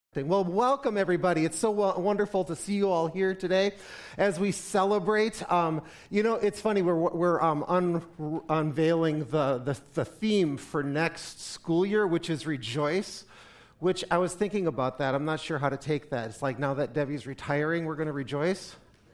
Well, welcome everybody. It's so wonderful to see you all here today as we celebrate. It's funny, we're unveiling the theme for next school year, which is Rejoice, which I was thinking about that. I'm not sure how to take that. It's like now that Debbie's retiring, we're going to rejoice.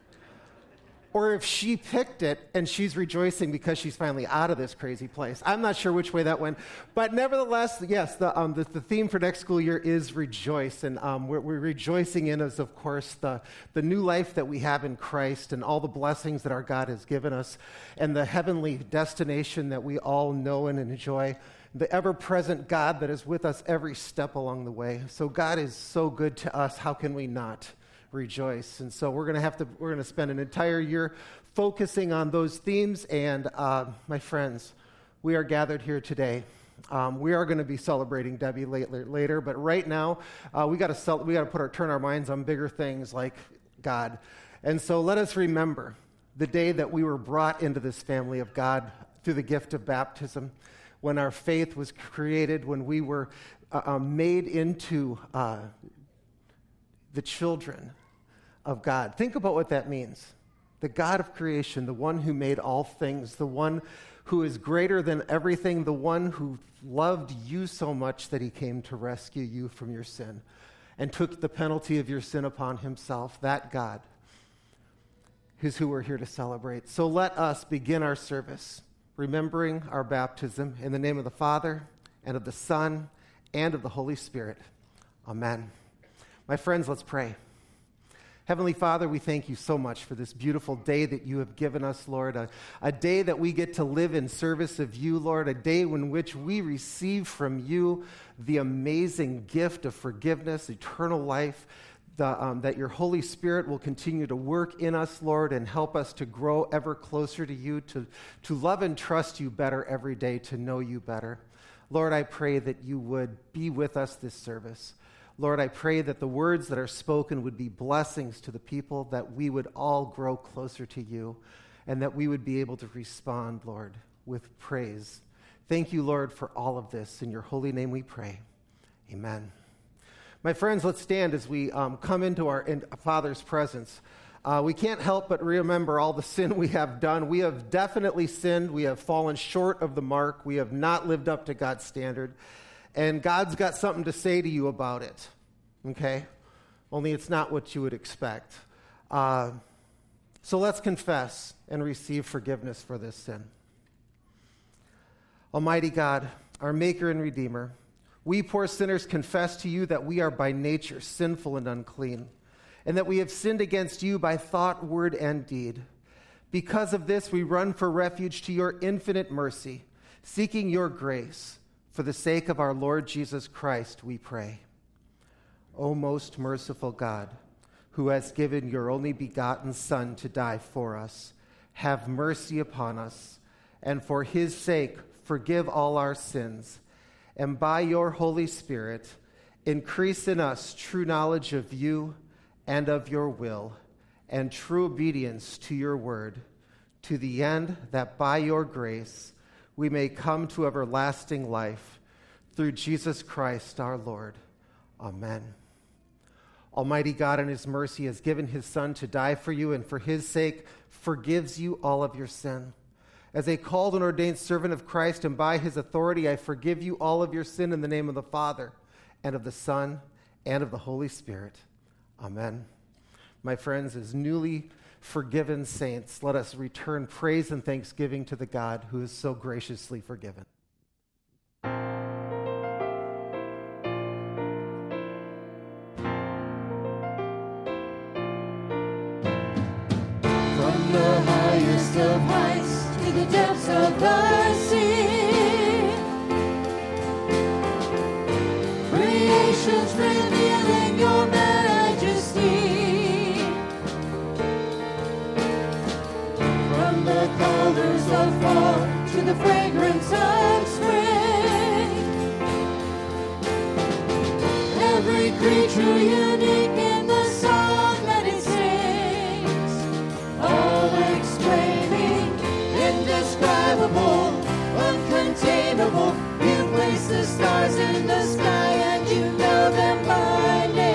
Or if she picked it and she's rejoicing because she's finally out of this crazy place. I'm not sure which way that went. But nevertheless, yes, the theme for next school year is Rejoice. And we're rejoicing in is, of course, the new life that we have in Christ and all the blessings that our God has given us and the heavenly destination that we all know and enjoy. The ever-present God that is with us every step along the way. So God is so good to us. How can we not rejoice? And so we're going to spend an entire year focusing on those themes. And my friends, we are gathered here today. We are going to be celebrating Debbie later, but right now we got to turn our minds on bigger things like God. And so let us remember the day that we were brought into this family of God through the gift of baptism, when our faith was created, when we were made into the children of God. Think about what that means. The God of creation, the one who made all things, the one who is greater than everything, the one who loved you so much that he came to rescue you from your sin and took the penalty of your sin upon himself. That God is who we're here to celebrate. So let us begin our service remembering our baptism in the name of the Father and of the Son and of the Holy Spirit. Amen. My friends, let's pray. Heavenly Father, we thank you so much for this beautiful day that you have given us, Lord, a day that we get to live in service of you, Lord, a day in which we receive from you the amazing gift of forgiveness, eternal life, that your Holy Spirit will continue to work in us, Lord, and help us to grow ever closer to you, to love and trust you better every day, to know you better. Lord, I pray that you would be with us this service. Lord, I pray that the words that are spoken would be blessings to the people, that we would all grow closer to you, and that we would be able to respond, Lord, with praise. Thank you, Lord, for all of this. In your holy name we pray. Amen. My friends, let's stand as we come into our Father's presence. We can't help but remember all the sin we have done. We have definitely sinned. We have fallen short of the mark. We have not lived up to God's standard. And God's got something to say to you about it, okay? Only it's not what you would expect. So let's confess and receive forgiveness for this sin. Almighty God, our Maker and Redeemer, we poor sinners confess to you that we are by nature sinful and unclean, and that we have sinned against you by thought, word, and deed. Because of this, we run for refuge to your infinite mercy, seeking your grace. For the sake of our Lord Jesus Christ, we pray. O most merciful God, who has given your only begotten Son to die for us, have mercy upon us, and for his sake forgive all our sins, and by your Holy Spirit increase in us true knowledge of you and of your will, and true obedience to your word, to the end that by your grace we may come to everlasting life through Jesus Christ our Lord. Amen. Almighty God in his mercy has given his Son to die for you, and for his sake forgives you all of your sin. As a called and ordained servant of Christ, and by his authority, I forgive you all of your sin in the name of the Father, and of the Son, and of the Holy Spirit. Amen. My friends, as newly forgiven saints, let us return praise and thanksgiving to the God who is so graciously forgiven. From the highest of heights to the depths of the sea, creation's revealing your majesty. From the colors of fall to the fragrance of spring, every creature unique in the song that it sings, all exclaiming, indescribable, uncontainable. You place the stars in the sky and you know them by name.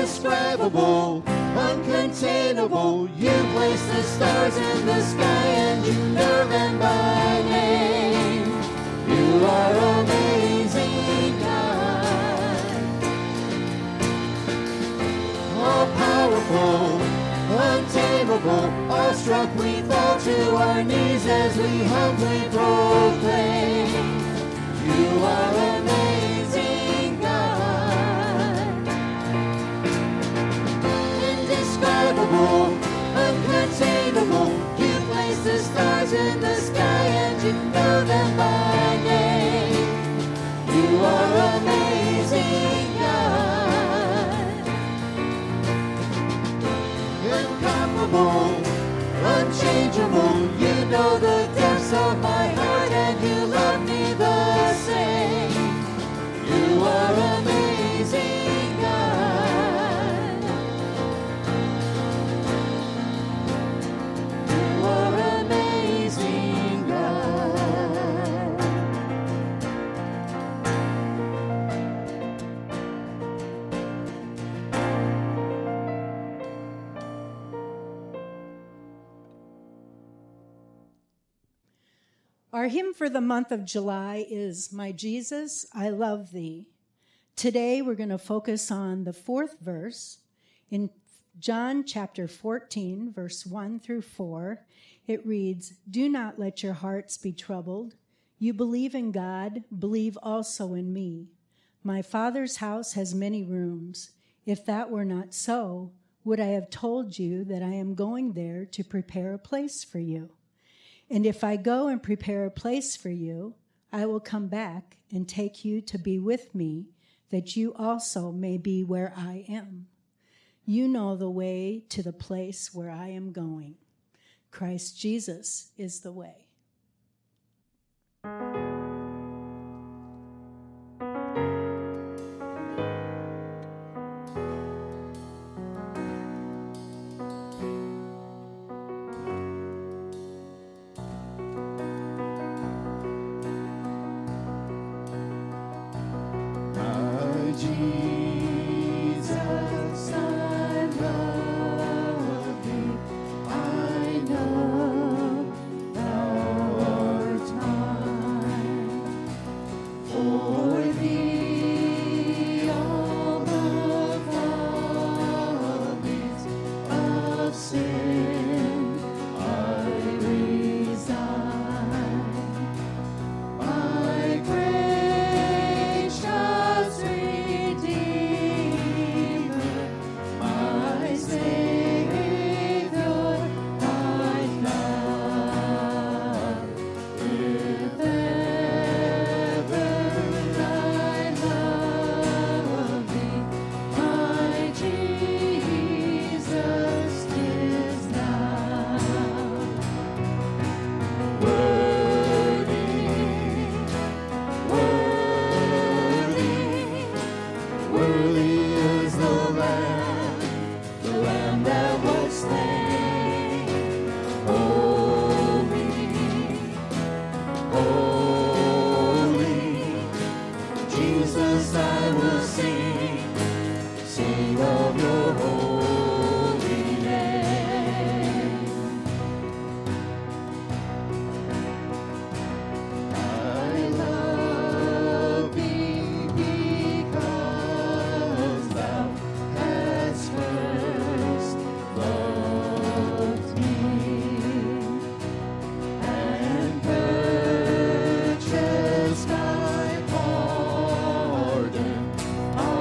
indescribable, uncontainable. You place the stars in the sky and you know them by name. You are amazing, God. All powerful, untamable, awestruck we fall to our knees as we humbly proclaim. You are amazing, God. Indescribable, uncontainable, you place the stars in the sky and you know them by name. You are amazing, God. Incomparable, unchangeable, you know the depths of my heart and you love me the same. You are amazing, God. You are amazing, God. Our hymn for the month of July is My Jesus, I Love Thee. Today we're going to focus on the fourth verse. In John chapter 14, verse 1 through 4, it reads, Do not let your hearts be troubled. You believe in God, believe also in me. My Father's house has many rooms. If that were not so, would I have told you that I am going there to prepare a place for you? And if I go and prepare a place for you, I will come back and take you to be with me, that you also may be where I am. You know the way to the place where I am going. Christ Jesus is the way. Jesus, I love thee. I know thou art mine. For thee all the follies of sin I resign. My gracious Redeemer, my Savior, my God, if ever I love thee, my Jesus 'tis now. Worthy, worthy is the Lamb that was slain. Holy, holy, Jesus, I will sing of your holy name. I love thee because thou hast first loved me and purchased my pardon on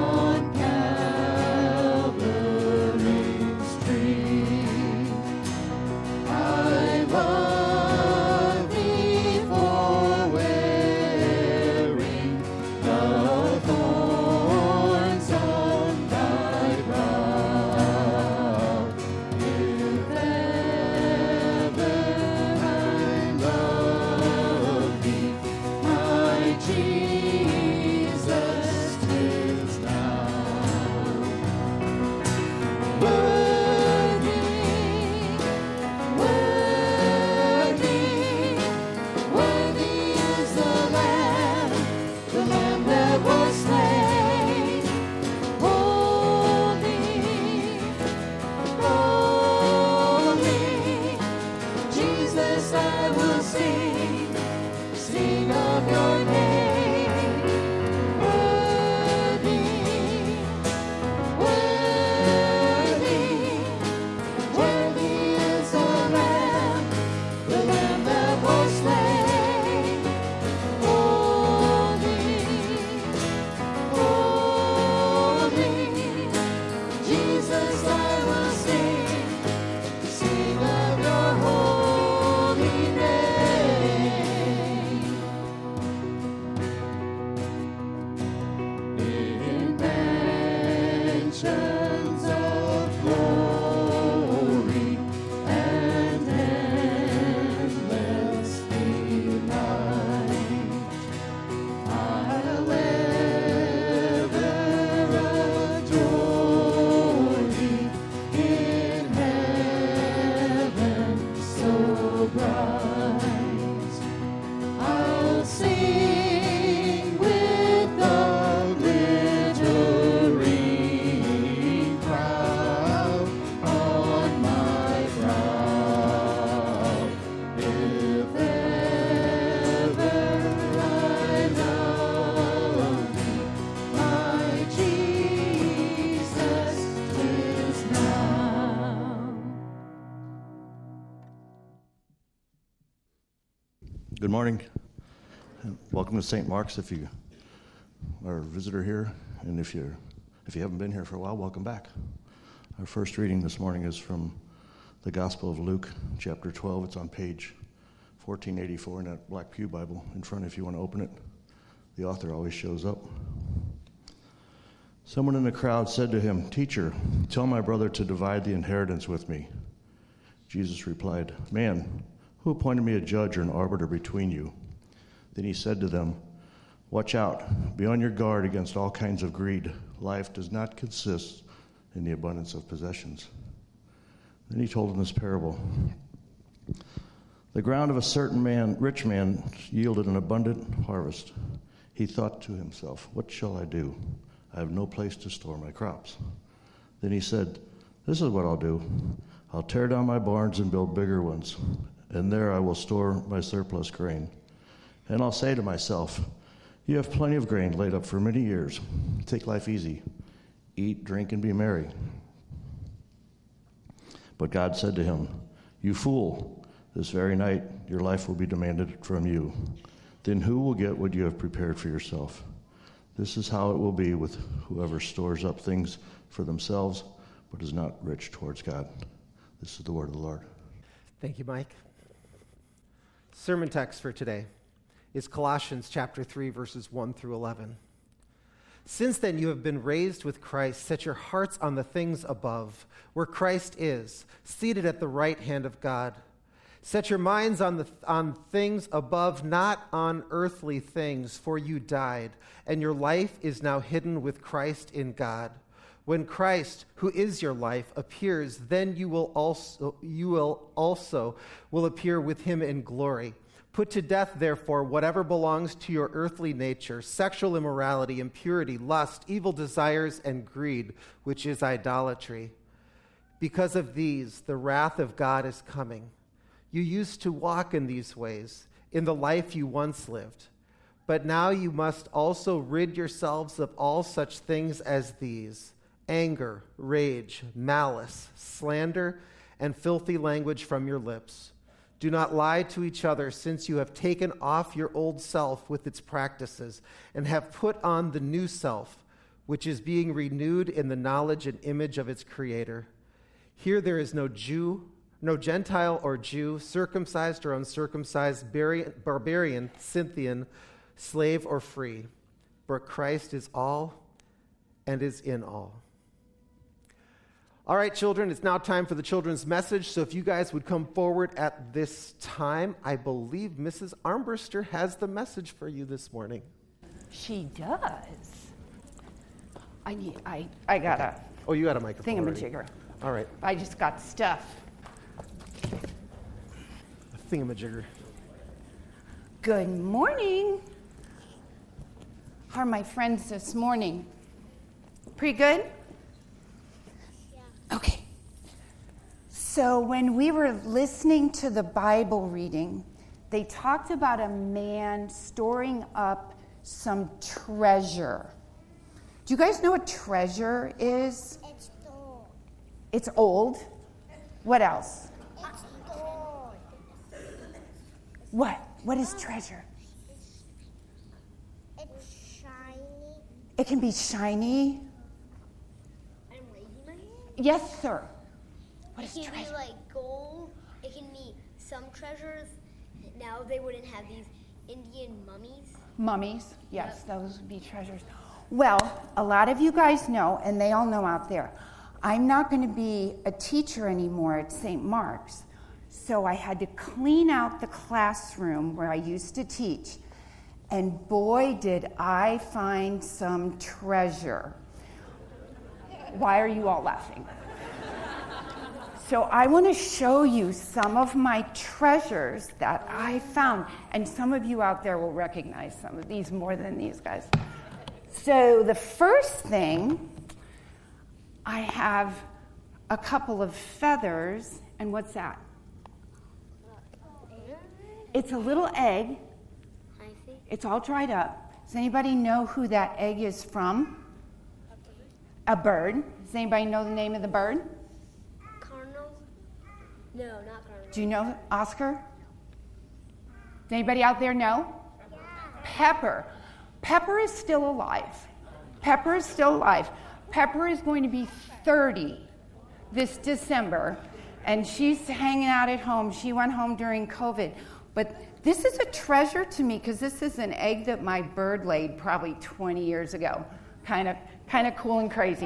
morning. Welcome to St. Mark's if you are a visitor here, and if you haven't been here for a while, welcome back. Our first reading this morning is from the Gospel of Luke, chapter 12. It's on page 1484 in that Black Pew Bible in front if you want to open it. The author always shows up. Someone in the crowd said to him, "Teacher, tell my brother to divide the inheritance with me." Jesus replied, "Man, who appointed me a judge or an arbiter between you?" Then he said to them, "Watch out, be on your guard against all kinds of greed. Life does not consist in the abundance of possessions." Then he told them this parable. The ground of a certain rich man yielded an abundant harvest. He thought to himself, "What shall I do? I have no place to store my crops." Then he said, "This is what I'll do. I'll tear down my barns and build bigger ones, and there I will store my surplus grain. And I'll say to myself, you have plenty of grain laid up for many years. Take life easy. Eat, drink, and be merry." But God said to him, "You fool, this very night your life will be demanded from you. Then who will get what you have prepared for yourself? This is how it will be with whoever stores up things for themselves, but is not rich towards God." This is the word of the Lord. Thank you, Mike. Sermon text for today is Colossians chapter 3, verses 1 through 11. "Since then you have been raised with Christ. Set your hearts on the things above, where Christ is, seated at the right hand of God. Set your minds on things above, not on earthly things, for you died, and your life is now hidden with Christ in God. When Christ, who is your life, appears, then you will also appear with him in glory. Put to death, therefore, whatever belongs to your earthly nature: sexual immorality, impurity, lust, evil desires, and greed, which is idolatry. Because of these, the wrath of God is coming. You used to walk in these ways, in the life you once lived. But now you must also rid yourselves of all such things as these: anger, rage, malice, slander, and filthy language from your lips. Do not lie to each other, since you have taken off your old self with its practices and have put on the new self, which is being renewed in the knowledge and image of its Creator. Here there is no Jew, no Gentile or Jew, circumcised or uncircumcised, barbarian, Scythian, slave or free, but Christ is all and is in all." All right, children, it's now time for the children's message. So if you guys would come forward at this time, I believe Mrs. Armbruster has the message for you this morning. She does. I got a Oh, you got a microphone thingamajigger. already. All right, I just got stuff. a thingamajigger. Good morning. How are my friends this morning? Pretty good? Yeah. Okay. So when we were listening to the Bible reading, they talked about a man storing up some treasure. Do you guys know what treasure is? It's old. It's old. What else? It's old. What? What is treasure? It's shiny. It can be shiny. I'm raising my hand. Yes, sir. What is It can be treasure? like gold. It can be some treasures. Now they wouldn't have these Indian mummies. Mummies. Yes, those would be treasures. Well, a lot of you guys know, and they all know out there, I'm not going to be a teacher anymore at St. Mark's. So I had to clean out the classroom where I used to teach. And boy, did I find some treasure. Why are you all laughing? So I want to show you some of my treasures that I found. And some of you out there will recognize some of these more than these guys. So the first thing, I have a couple of feathers. And what's that? It's a little egg. I see. It's all dried up. Does anybody know who that egg is from? A bird. Does anybody know the name of the bird? Cardinals? No, not cardinals. Do you know Oscar? anybody out there know? Yeah. Pepper. Pepper is still alive. Pepper is still alive. Pepper is going to be 30 this December, and she's hanging out at home. She went home during COVID. But this is a treasure to me because this is an egg that my bird laid probably 20 years ago. Kind of cool and crazy.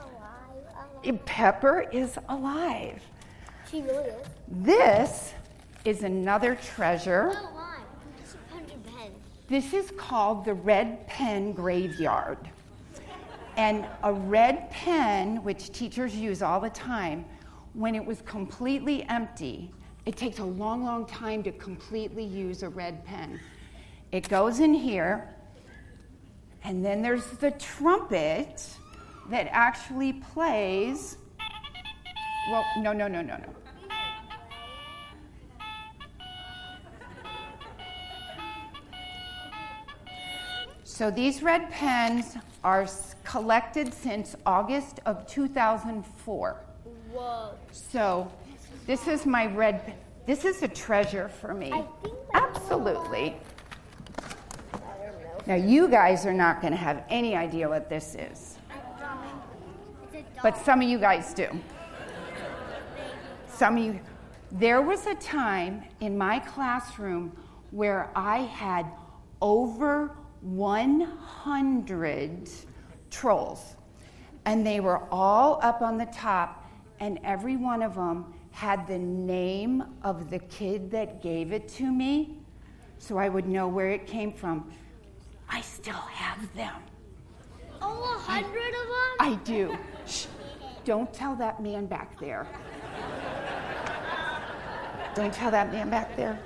Pepper is alive. She really is. This is another treasure. Oh, why? It's 100 pens. This is called the Red Pen Graveyard. And a red pen, which teachers use all the time, when it was completely empty, it takes a long, long time to completely use a red pen. It goes in here, and then there's the trumpet that actually plays. Well, no. So these red pens are collected since August of 2004. Whoa. So this is my red pen. This is a treasure for me. I think that's Absolutely. I don't know. Now you guys are not going to have any idea what this is, It's a dog. but some of you guys do. Some of you. There was a time in my classroom where I had over 100 trolls, and they were all up on the top, and every one of them had the name of the kid that gave it to me, so I would know where it came from. I still have them. Oh, 100 of them? I do. Shh. Don't tell that man back there. Don't tell that man back there.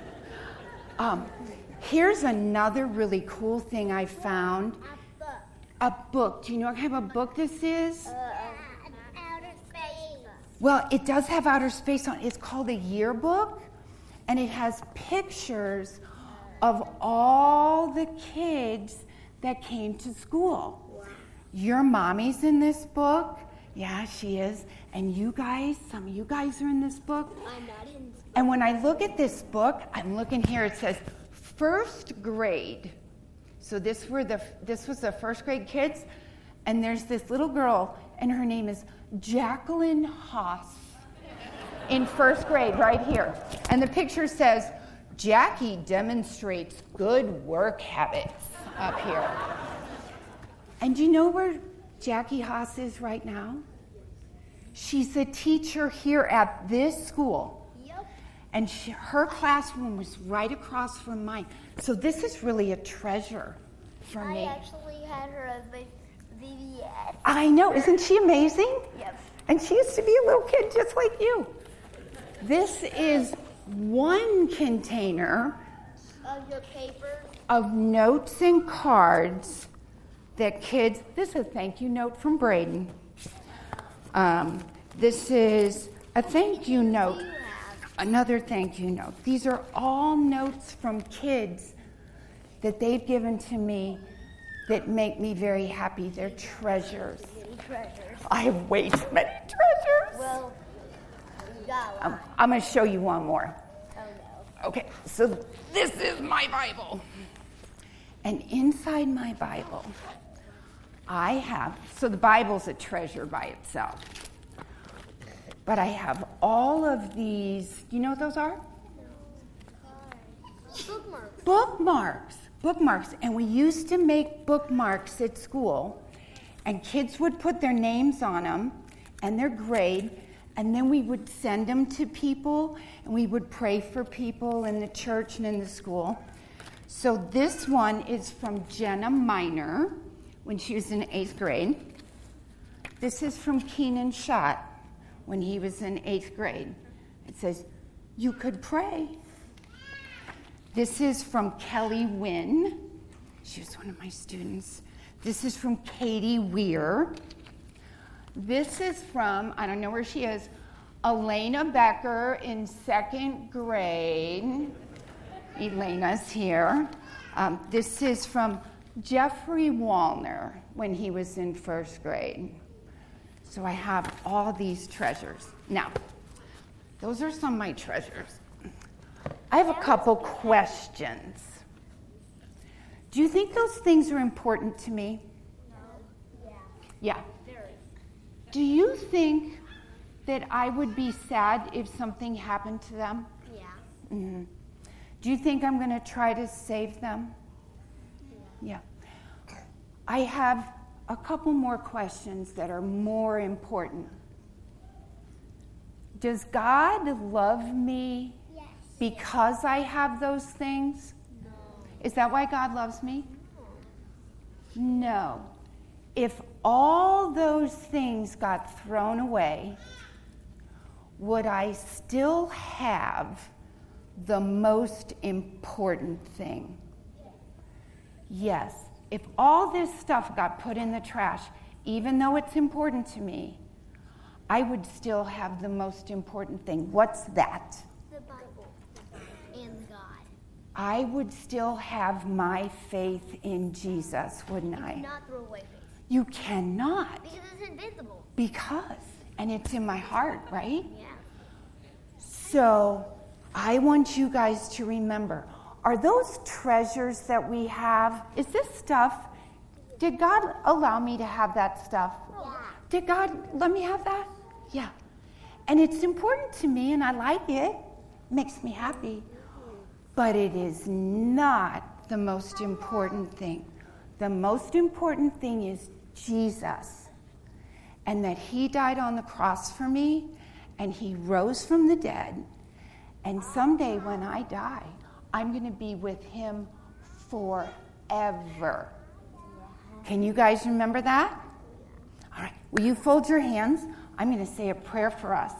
Here's another really cool thing I found. A book. Do you know what kind of a book this is? Outer space. Well, it does have outer space on it. It's called a yearbook, and it has pictures of all the kids that came to school. Wow. Your mommy's in this book. Yeah, she is. And you guys, some of you guys are in this book. I'm not in. And when I look at this book, I'm looking here, it says first grade. So this was the first grade kids. And there's this little girl, and her name is Jacqueline Haas in first grade right here. And the picture says, Jackie demonstrates good work habits up here. And do you know where Jackie Haas is right now? She's a teacher here at this school. Yep. And her classroom was right across from mine. So this is really a treasure for me. I actually had her as my VBS. I know, isn't she amazing? Yep. And she used to be a little kid just like you. This is one container Of your papers. of notes and cards that kids, this is a thank you note from Braden. This is a thank you note, You have. another thank you note. These are all notes from kids that they've given to me that make me very happy. They're treasures. Many treasures. I have way too many treasures. Well, you got one. I'm going to show you one more. Oh no. Okay, so this is my Bible. And inside my Bible, I have, so the Bible's a treasure by itself. But I have all of these, you know what those are? Bookmarks. Bookmarks. And we used to make bookmarks at school, and kids would put their names on them and their grade, and then we would send them to people, and we would pray for people in the church and in the school. So this one is from Jenna Miner when she was in 8th grade. This is from Keenan Schott when he was in 8th grade. It says, "You could pray." This is from Kelly Wynn. She was one of my students. This is from Katie Weir. This is from, I don't know where she is, Elena Becker in 2nd grade. Elena's here. This is from Jeffrey Wallner when he was in 1st grade. So I have all these treasures. Now, those are some of my treasures. I have a couple questions. Do you think those things are important to me? No. Yeah. Very. Do you think that I would be sad if something happened to them? Yeah. Mm-hmm. Do you think I'm going to try to save them? Yeah. I have a couple more questions that are more important. Does God love me Yes. because I have those things? No. Is that why God loves me? No. If all those things got thrown away, would I still have the most important thing? Yes. If all this stuff got put in the trash, even though it's important to me, I would still have the most important thing. What's that? The Bible. And God. I would still have my faith in Jesus, wouldn't I? Not throw away faith. You cannot. Because it's invisible. And it's in my heart, right? Yeah. So I want you guys to remember, are those treasures that we have, is this stuff, did God allow me to have that stuff? Yeah. Did God let me have that? Yeah. And it's important to me and I like it. Makes me happy. But it is not the most important thing. The most important thing is Jesus. And that he died on the cross for me and he rose from the dead. And someday when I die, I'm going to be with him forever. Can you guys remember that? All right. Will you fold your hands? I'm going to say a prayer for us.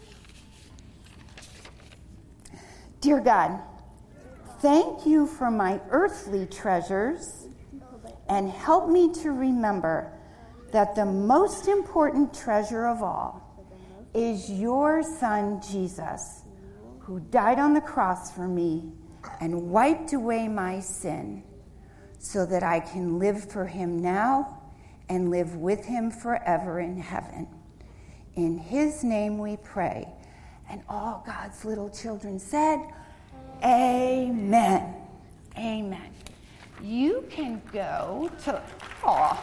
Dear God, thank you for my earthly treasures and help me to remember that the most important treasure of all is your Son, Jesus, who died on the cross for me and wiped away my sin so that I can live for him now and live with him forever in heaven. In his name we pray. And all God's little children said, Amen. Amen. You can go to... Aw.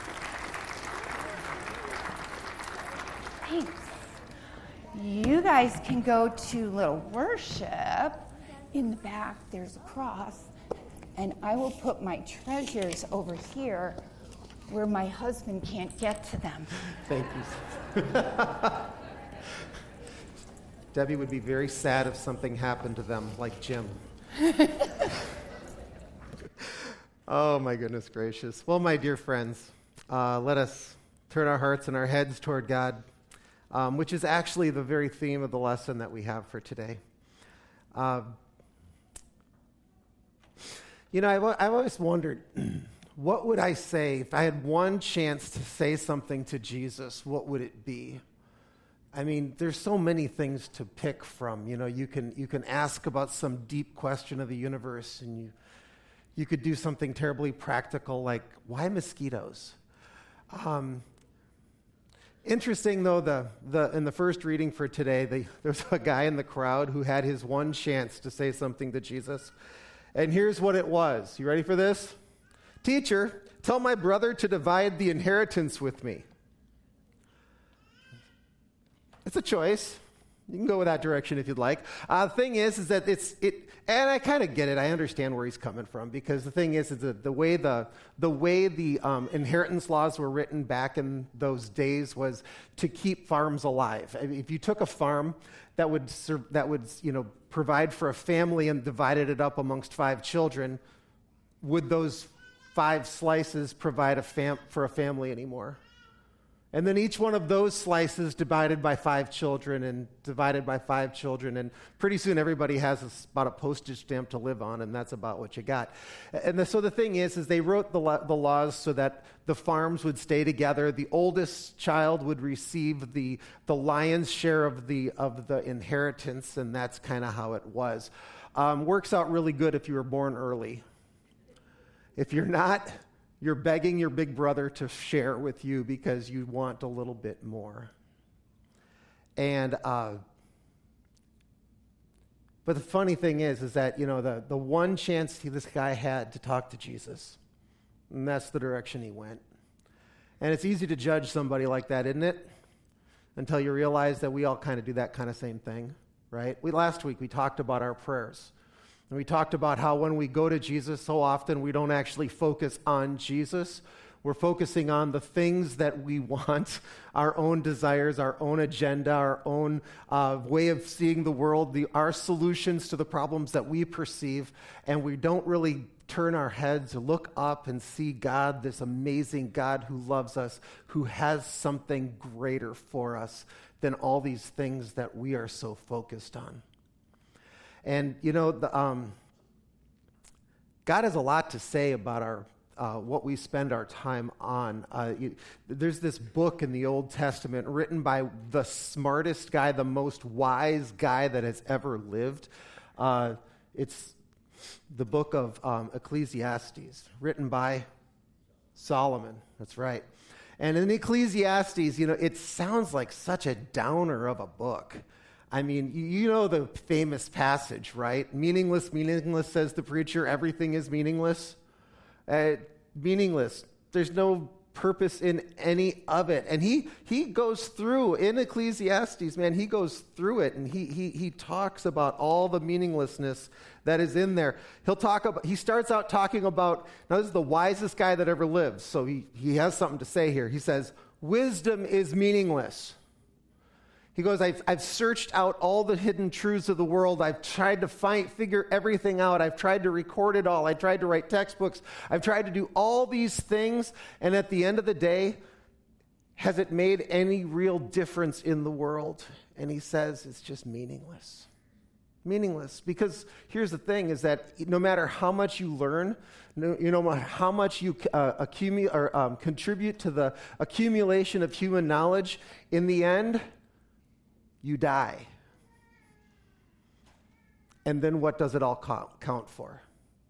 Thanks. You guys can go to little worship. In the back, there's a cross. And I will put my treasures over here where my husband can't get to them. Thank you. Debbie would be very sad if something happened to them, like Jim. Oh, my goodness gracious. Well, my dear friends, let us turn our hearts and our heads toward God, which is actually the very theme of the lesson that we have for today. I've always wondered, what would I say if I had one chance to say something to Jesus? What would it be? I mean, there's so many things to pick from. You can ask about some deep question of the universe, and you could do something terribly practical like, why mosquitoes? Interesting, though, in the first reading for today, there's a guy in the crowd who had his one chance to say something to Jesus. And here's what it was. You ready for this? Teacher, tell my brother to divide the inheritance with me. It's a choice. You can go with that direction if you'd like. The thing is that and I kind of get it. I understand where he's coming from, because the thing is that the way the inheritance laws were written back in those days was to keep farms alive. I mean, if you took a farm that would provide for a family and divided it up amongst 5 children, would those 5 slices provide for a family anymore? And then each one of those slices divided by 5 children and divided by 5 children. And pretty soon everybody has about a postage stamp to live on, and that's about what you got. And so the thing is they wrote the laws so that the farms would stay together. The oldest child would receive the lion's share of the inheritance, and that's kind of how it was. Works out really good if you were born early. If you're not, you're begging your big brother to share with you because you want a little bit more. And the But the funny thing is that, the one chance this guy had to talk to Jesus, and that's the direction he went. And it's easy to judge somebody like that, isn't it? Until you realize that we all kind of do that kind of same thing, right? Last week we talked about our prayers. And we talked about how when we go to Jesus, so often we don't actually focus on Jesus. We're focusing on the things that we want, our own desires, our own agenda, our own way of seeing the world, our solutions to the problems that we perceive, and we don't really turn our heads, look up, and see God, this amazing God who loves us, who has something greater for us than all these things that we are so focused on. And, God has a lot to say about our what we spend our time on. There's this book in the Old Testament written by the smartest guy, the most wise guy that has ever lived. It's the book of Ecclesiastes, written by Solomon. That's right. And in Ecclesiastes, it sounds like such a downer of a book. I mean, the famous passage, right? Meaningless, meaningless, says the preacher. Everything is meaningless. Meaningless. There's no purpose in any of it. And he goes through, in Ecclesiastes, man, he goes through it, and he talks about all the meaninglessness that is in there. He starts out talking about, now this is the wisest guy that ever lived, so he has something to say here. He says, wisdom is meaningless. He goes, I've searched out all the hidden truths of the world. I've tried to figure everything out. I've tried to record it all. I tried to write textbooks. I've tried to do all these things. And at the end of the day, has it made any real difference in the world? And he says it's just meaningless. Meaningless. Because here's the thing, is that no matter how much you learn, how much you accumulate or contribute to the accumulation of human knowledge, in the end, you die. And then what does it all count for?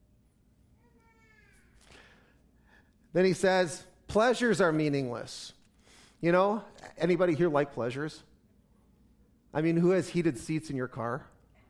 Then he says, pleasures are meaningless. Anybody here like pleasures? I mean, who has heated seats in your car?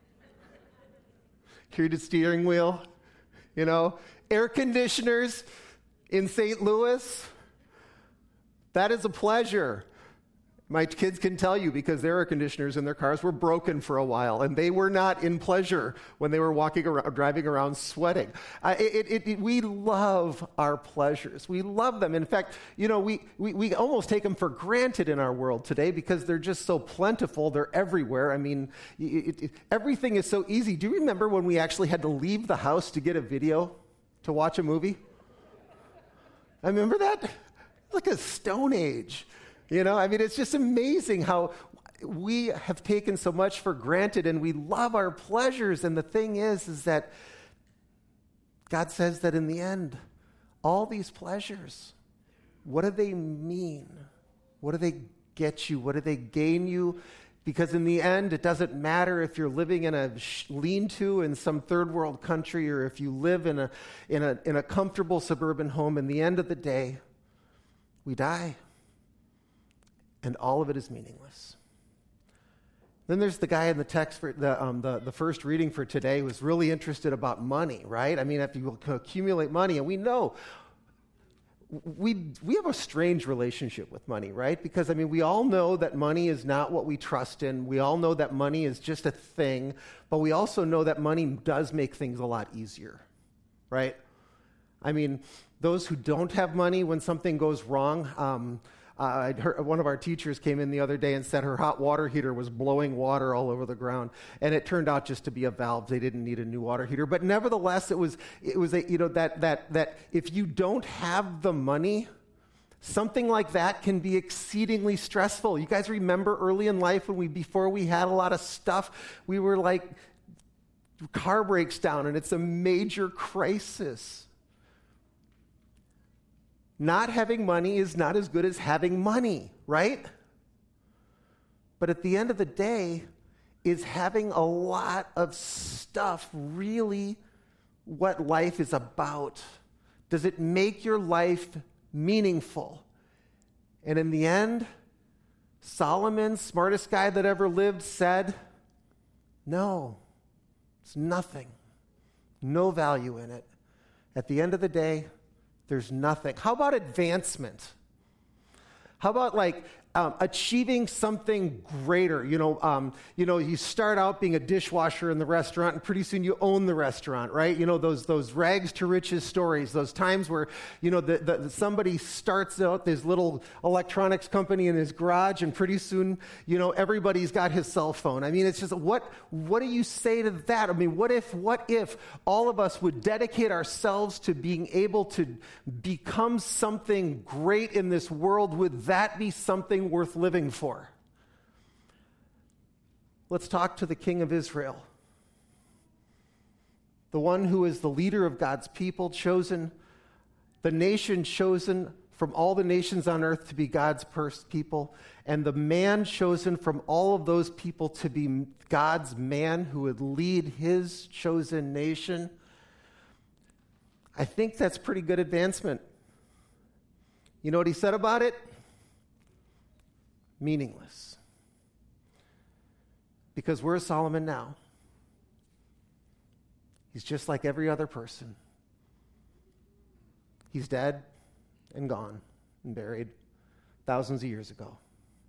Heated steering wheel? Air conditioners in St. Louis? That is a pleasure. My kids can tell you, because their air conditioners in their cars were broken for a while, and they were not in pleasure when they were driving around sweating. We love our pleasures. We love them. In fact, we almost take them for granted in our world today because they're just so plentiful. They're everywhere. I mean, everything is so easy. Do you remember when we actually had to leave the house to get a video to watch a movie? I remember that. Like a Stone Age. It's just amazing how we have taken so much for granted, and we love our pleasures. And the thing is that God says that in the end, all these pleasures, what do they mean? What do they get you? What do they gain you? Because in the end, it doesn't matter if you're living in a lean-to in some third world country, or if you live in a comfortable suburban home. In the end of the day, we die. And all of it is meaningless. Then there's the guy in the text for the first reading for today who was really interested about money, right? I mean, if you accumulate money, and we know we have a strange relationship with money, right? Because, we all know that money is not what we trust in. We all know that money is just a thing, but we also know that money does make things a lot easier, right? Those who don't have money, when something goes wrong, I heard one of our teachers came in the other day and said her hot water heater was blowing water all over the ground, and it turned out just to be a valve. They didn't need a new water heater, but nevertheless, it was that if you don't have the money, something like that can be exceedingly stressful. You guys remember early in life before we had a lot of stuff, we were like, car breaks down and it's a major crisis. Not having money is not as good as having money, right? But at the end of the day, is having a lot of stuff really what life is about? Does it make your life meaningful? And in the end, Solomon, smartest guy that ever lived, said, no, It's nothing. No value in it. At the end of the day, there's nothing. How about advancement? How about achieving something greater? You start out being a dishwasher in the restaurant, and pretty soon you own the restaurant, right? Those rags to riches stories, those times where, somebody starts out this little electronics company in his garage, and pretty soon, everybody's got his cell phone. I mean, it's just, what do you say to that? I mean, what if all of us would dedicate ourselves to being able to become something great in this world? Would that be something worth living for? Let's talk to the King of Israel, the one who is the leader of God's people, chosen, the nation chosen from all the nations on earth to be God's people, and the man chosen from all of those people to be God's man who would lead his chosen nation. I think that's pretty good advancement. You know what he said about it? Meaningless. Because where's Solomon now? He's just like every other person. He's dead and gone and buried thousands of years ago.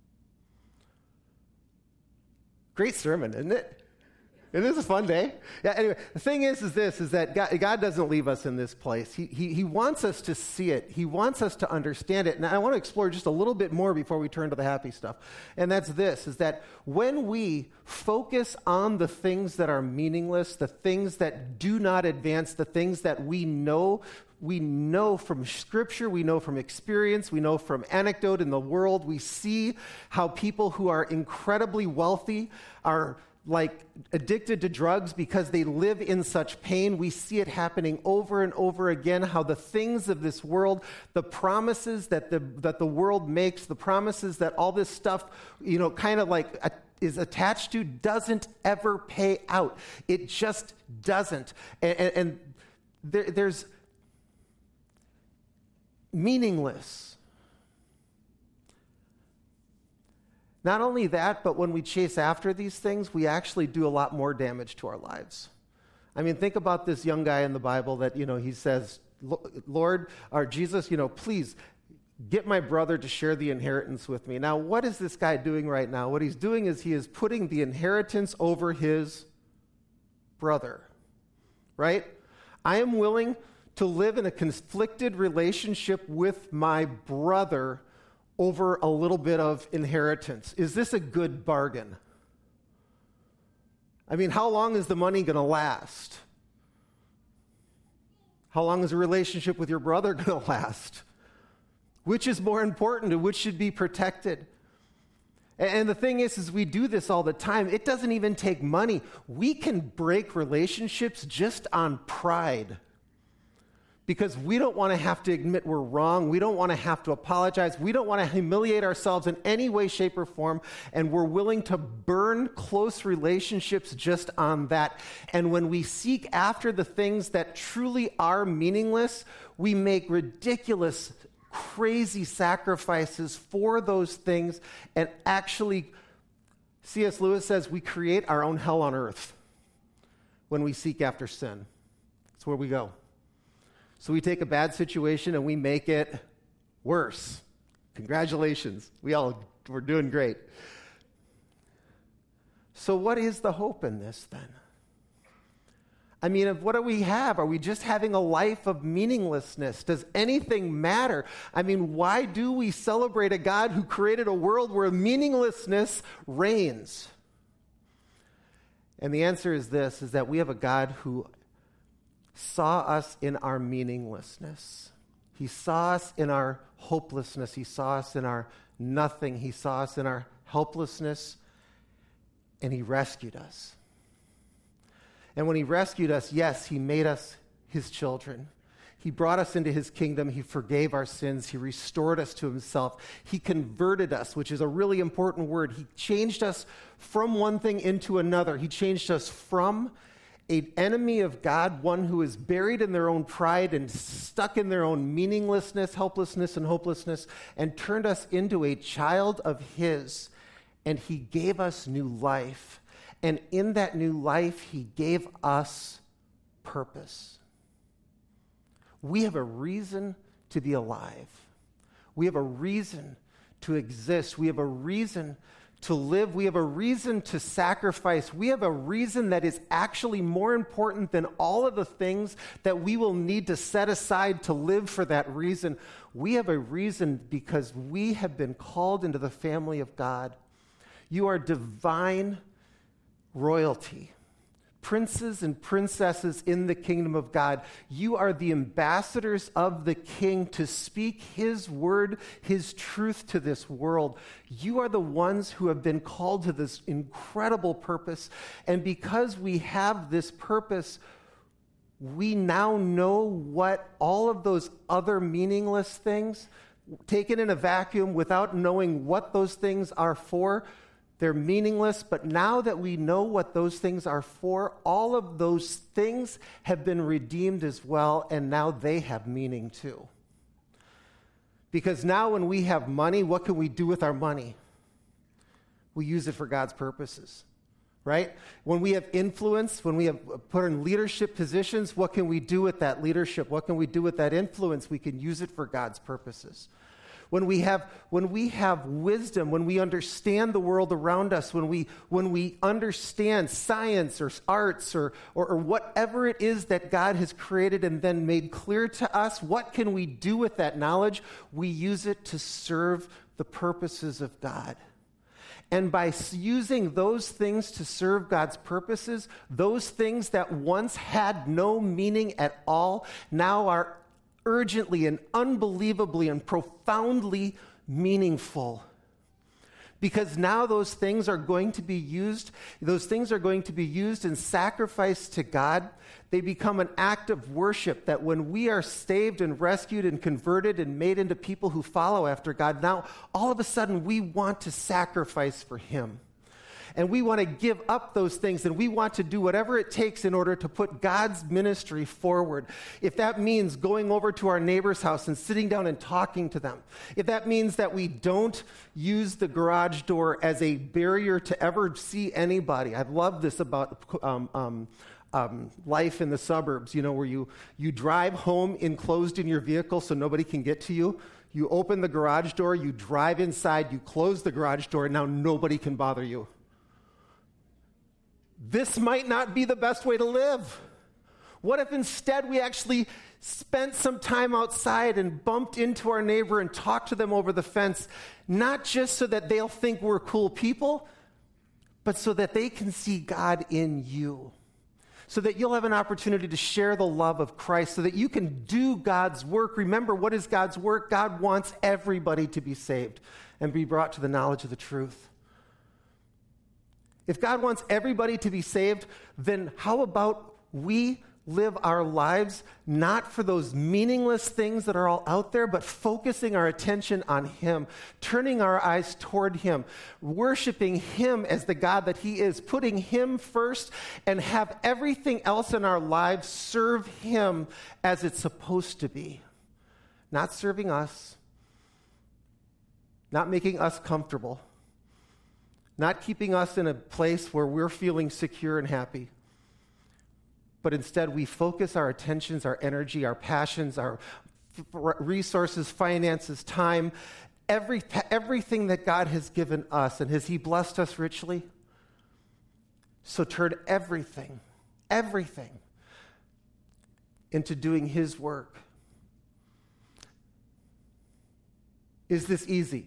Great sermon, isn't it? It is a fun day. Yeah. Anyway, the thing is that God doesn't leave us in this place. He wants us to see it. He wants us to understand it. And I want to explore just a little bit more before we turn to the happy stuff. And that's this: is that when we focus on the things that are meaningless, the things that do not advance, the things that we know from Scripture, we know from experience, we know from anecdote in the world, we see how people who are incredibly wealthy are addicted to drugs because they live in such pain. We see it happening over and over again, how the things of this world, the promises that the world makes, the promises that all this stuff, is attached to, doesn't ever pay out. It just doesn't. And there's meaningless. Not only that, but when we chase after these things, we actually do a lot more damage to our lives. I mean, think about this young guy in the Bible that, he says, Lord, or Jesus, please get my brother to share the inheritance with me. Now, what is this guy doing right now? What he's doing is he is putting the inheritance over his brother, right? I am willing to live in a conflicted relationship with my brother over a little bit of inheritance. Is this a good bargain? I mean, how long is the money going to last? How long is a relationship with your brother going to last? Which is more important and which should be protected? And the thing is we do this all the time. It doesn't even take money. We can break relationships just on pride, because we don't want to have to admit we're wrong. We don't want to have to apologize. We don't want to humiliate ourselves in any way, shape, or form. And we're willing to burn close relationships just on that. And when we seek after the things that truly are meaningless, we make ridiculous, crazy sacrifices for those things. And actually, C.S. Lewis says we create our own hell on earth when we seek after sin. That's where we go. So we take a bad situation and we make it worse. Congratulations. We're doing great. So what is the hope in this then? I mean, what do we have? Are we just having a life of meaninglessness? Does anything matter? I mean, why do we celebrate a God who created a world where meaninglessness reigns? And the answer is this, is that we have a God who saw us in our meaninglessness. He saw us in our hopelessness. He saw us in our nothing. He saw us in our helplessness, and he rescued us. And when he rescued us, yes, he made us his children. He brought us into his kingdom. He forgave our sins. He restored us to himself. He converted us, which is a really important word. He changed us from one thing into another. He changed us from an enemy of God, one who is buried in their own pride and stuck in their own meaninglessness, helplessness, and hopelessness, and turned us into a child of his. And he gave us new life. And in that new life, he gave us purpose. We have a reason to be alive. We have a reason to exist. We have a reason to live. We have a reason to sacrifice. We have a reason that is actually more important than all of the things that we will need to set aside to live for that reason. We have a reason because we have been called into the family of God. You are divine royalty. Princes and princesses in the kingdom of God. You are the ambassadors of the King to speak his word, his truth to this world. You are the ones who have been called to this incredible purpose. And because we have this purpose, we now know what all of those other meaningless things, taken in a vacuum without knowing what those things are for, they're meaningless, but now that we know what those things are for, all of those things have been redeemed as well, and now they have meaning too. Because now when we have money, what can we do with our money? We use it for God's purposes, right? When we have influence, when we have put in leadership positions, what can we do with that leadership? What can we do with that influence? We can use it for God's purposes. When we have wisdom, when we understand the world around us, when we understand science or arts or whatever it is that God has created and then made clear to us, what can we do with that knowledge? We use it to serve the purposes of God. And by using those things to serve God's purposes, those things that once had no meaning at all now are urgently and unbelievably and profoundly meaningful. Because now those things are going to be used in sacrifice to God. They become an act of worship that when we are saved and rescued and converted and made into people who follow after God, now all of a sudden we want to sacrifice for him. And we want to give up those things, and we want to do whatever it takes in order to put God's ministry forward. If that means going over to our neighbor's house and sitting down and talking to them, if that means that we don't use the garage door as a barrier to ever see anybody. I love this about life in the suburbs, where you drive home enclosed in your vehicle so nobody can get to you. You open the garage door, you drive inside, you close the garage door, and now nobody can bother you. This might not be the best way to live. What if instead we actually spent some time outside and bumped into our neighbor and talked to them over the fence, not just so that they'll think we're cool people, but so that they can see God in you, so that you'll have an opportunity to share the love of Christ, so that you can do God's work. Remember, what is God's work? God wants everybody to be saved and be brought to the knowledge of the truth. If God wants everybody to be saved, then how about we live our lives not for those meaningless things that are all out there, but focusing our attention on him, turning our eyes toward him, worshiping him as the God that he is, putting him first, and have everything else in our lives serve him as it's supposed to be. Not serving us, not making us comfortable, not keeping us in a place where we're feeling secure and happy, but instead we focus our attentions, our energy, our passions, our resources, finances, time, everything that God has given us. And has he blessed us richly? So turn everything into doing his work. Is this easy?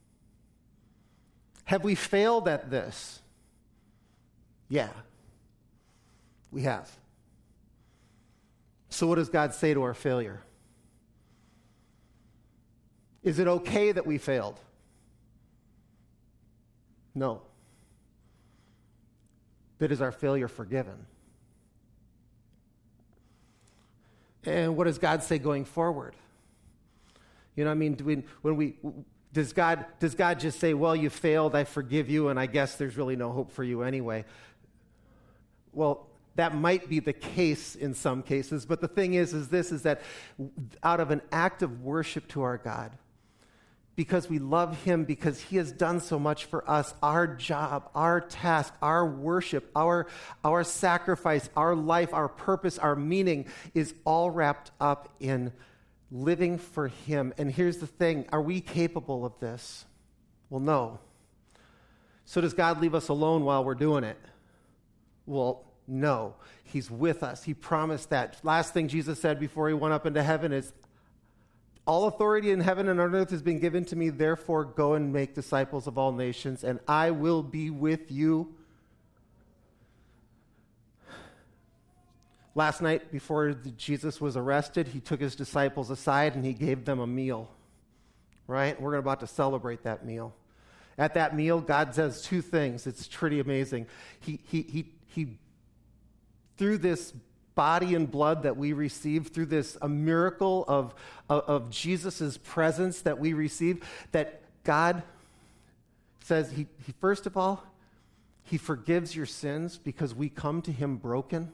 Have we failed at this? Yeah, we have. So what does God say to our failure? Is it okay that we failed? No. But is our failure forgiven? And what does God say going forward? Does God just say, well, you failed, I forgive you, and I guess there's really no hope for you anyway? Well, that might be the case in some cases, but the thing is that out of an act of worship to our God, because we love him, because he has done so much for us. Our job, our task, our worship, our sacrifice, our life, our purpose, our meaning is all wrapped up in living for him. And here's the thing, are we capable of this? Well, no. So does God leave us alone while we're doing it? Well, no. He's with us. He promised that. Last thing Jesus said before he went up into heaven is, all authority in heaven and on earth has been given to me, therefore go and make disciples of all nations, and I will be with you. Last night, before Jesus was arrested, he took his disciples aside and he gave them a meal, right? We're about to celebrate that meal. At that meal, God says two things. It's pretty amazing. He through this body and blood that we receive, through this a miracle of Jesus' presence that we receive, that God says, he first of all, he forgives your sins because we come to him broken.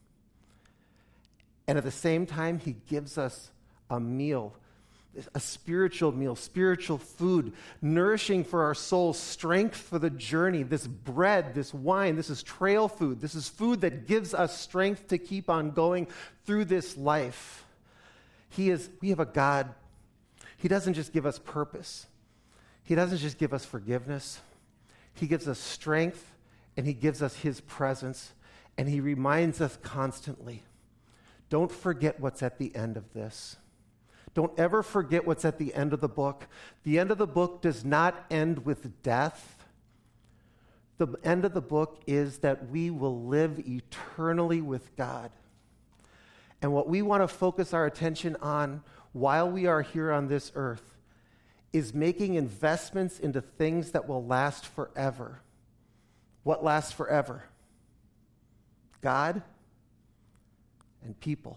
And at the same time, he gives us a meal, a spiritual meal, spiritual food, nourishing for our souls, strength for the journey. This bread, this wine, this is trail food. This is food that gives us strength to keep on going through this life. We have a God. He doesn't just give us purpose. He doesn't just give us forgiveness. He gives us strength, and he gives us his presence, and he reminds us constantly, don't forget what's at the end of this. Don't ever forget what's at the end of the book. The end of the book does not end with death. The end of the book is that we will live eternally with God. And what we want to focus our attention on while we are here on this earth is making investments into things that will last forever. What lasts forever? God and people.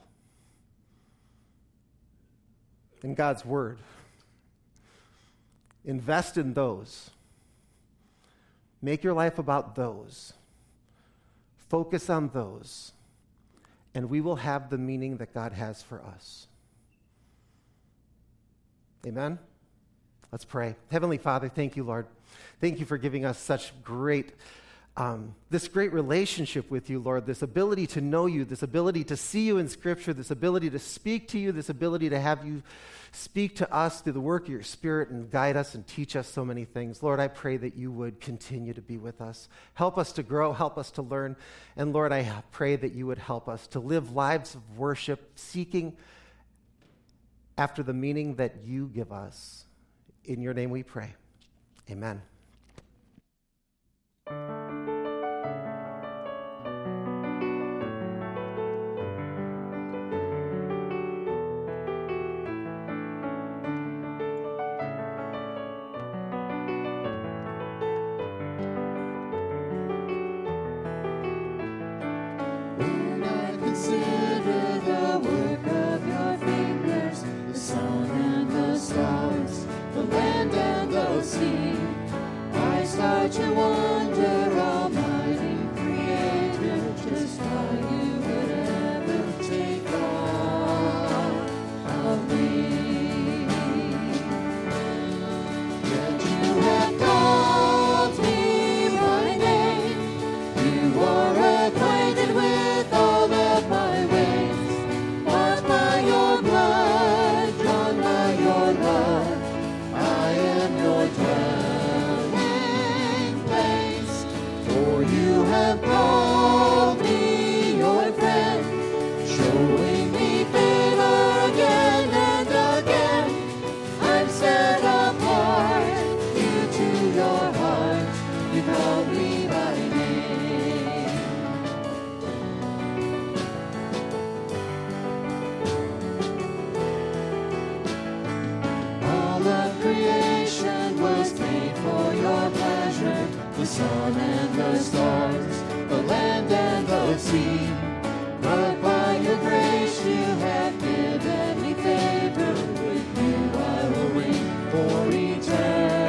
In God's word. Invest in those. Make your life about those. Focus on those. And we will have the meaning that God has for us. Amen? Let's pray. Heavenly Father, thank you, Lord. Thank you for giving us such this great relationship with you, Lord, this ability to know you, this ability to see you in Scripture, this ability to speak to you, this ability to have you speak to us through the work of your Spirit and guide us and teach us so many things. Lord, I pray that you would continue to be with us. Help us to grow, help us to learn. And Lord, I pray that you would help us to live lives of worship, seeking after the meaning that you give us. In your name we pray. Amen. Consider the work of your fingers, the sun and the stars, the land and the sea. I start to wonder, Almighty Creator, just why you would ever take thought of me. Yet you have called me by name. You are acquainted with all of my ways, washed by your blood, drawn by your love. I am your dwelling place, for you have called me your friend, showing me favor again and again. I'm set apart, you to your heart, you called me by name. All of creation was made for your pleasure, the sun and the stars, the land and the sea. But by your grace you have given me favor, with you I will reign for eternity.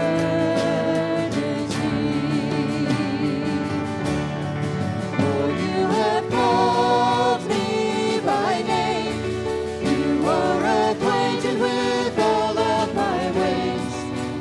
For you have called me by name, you are acquainted with all of my ways,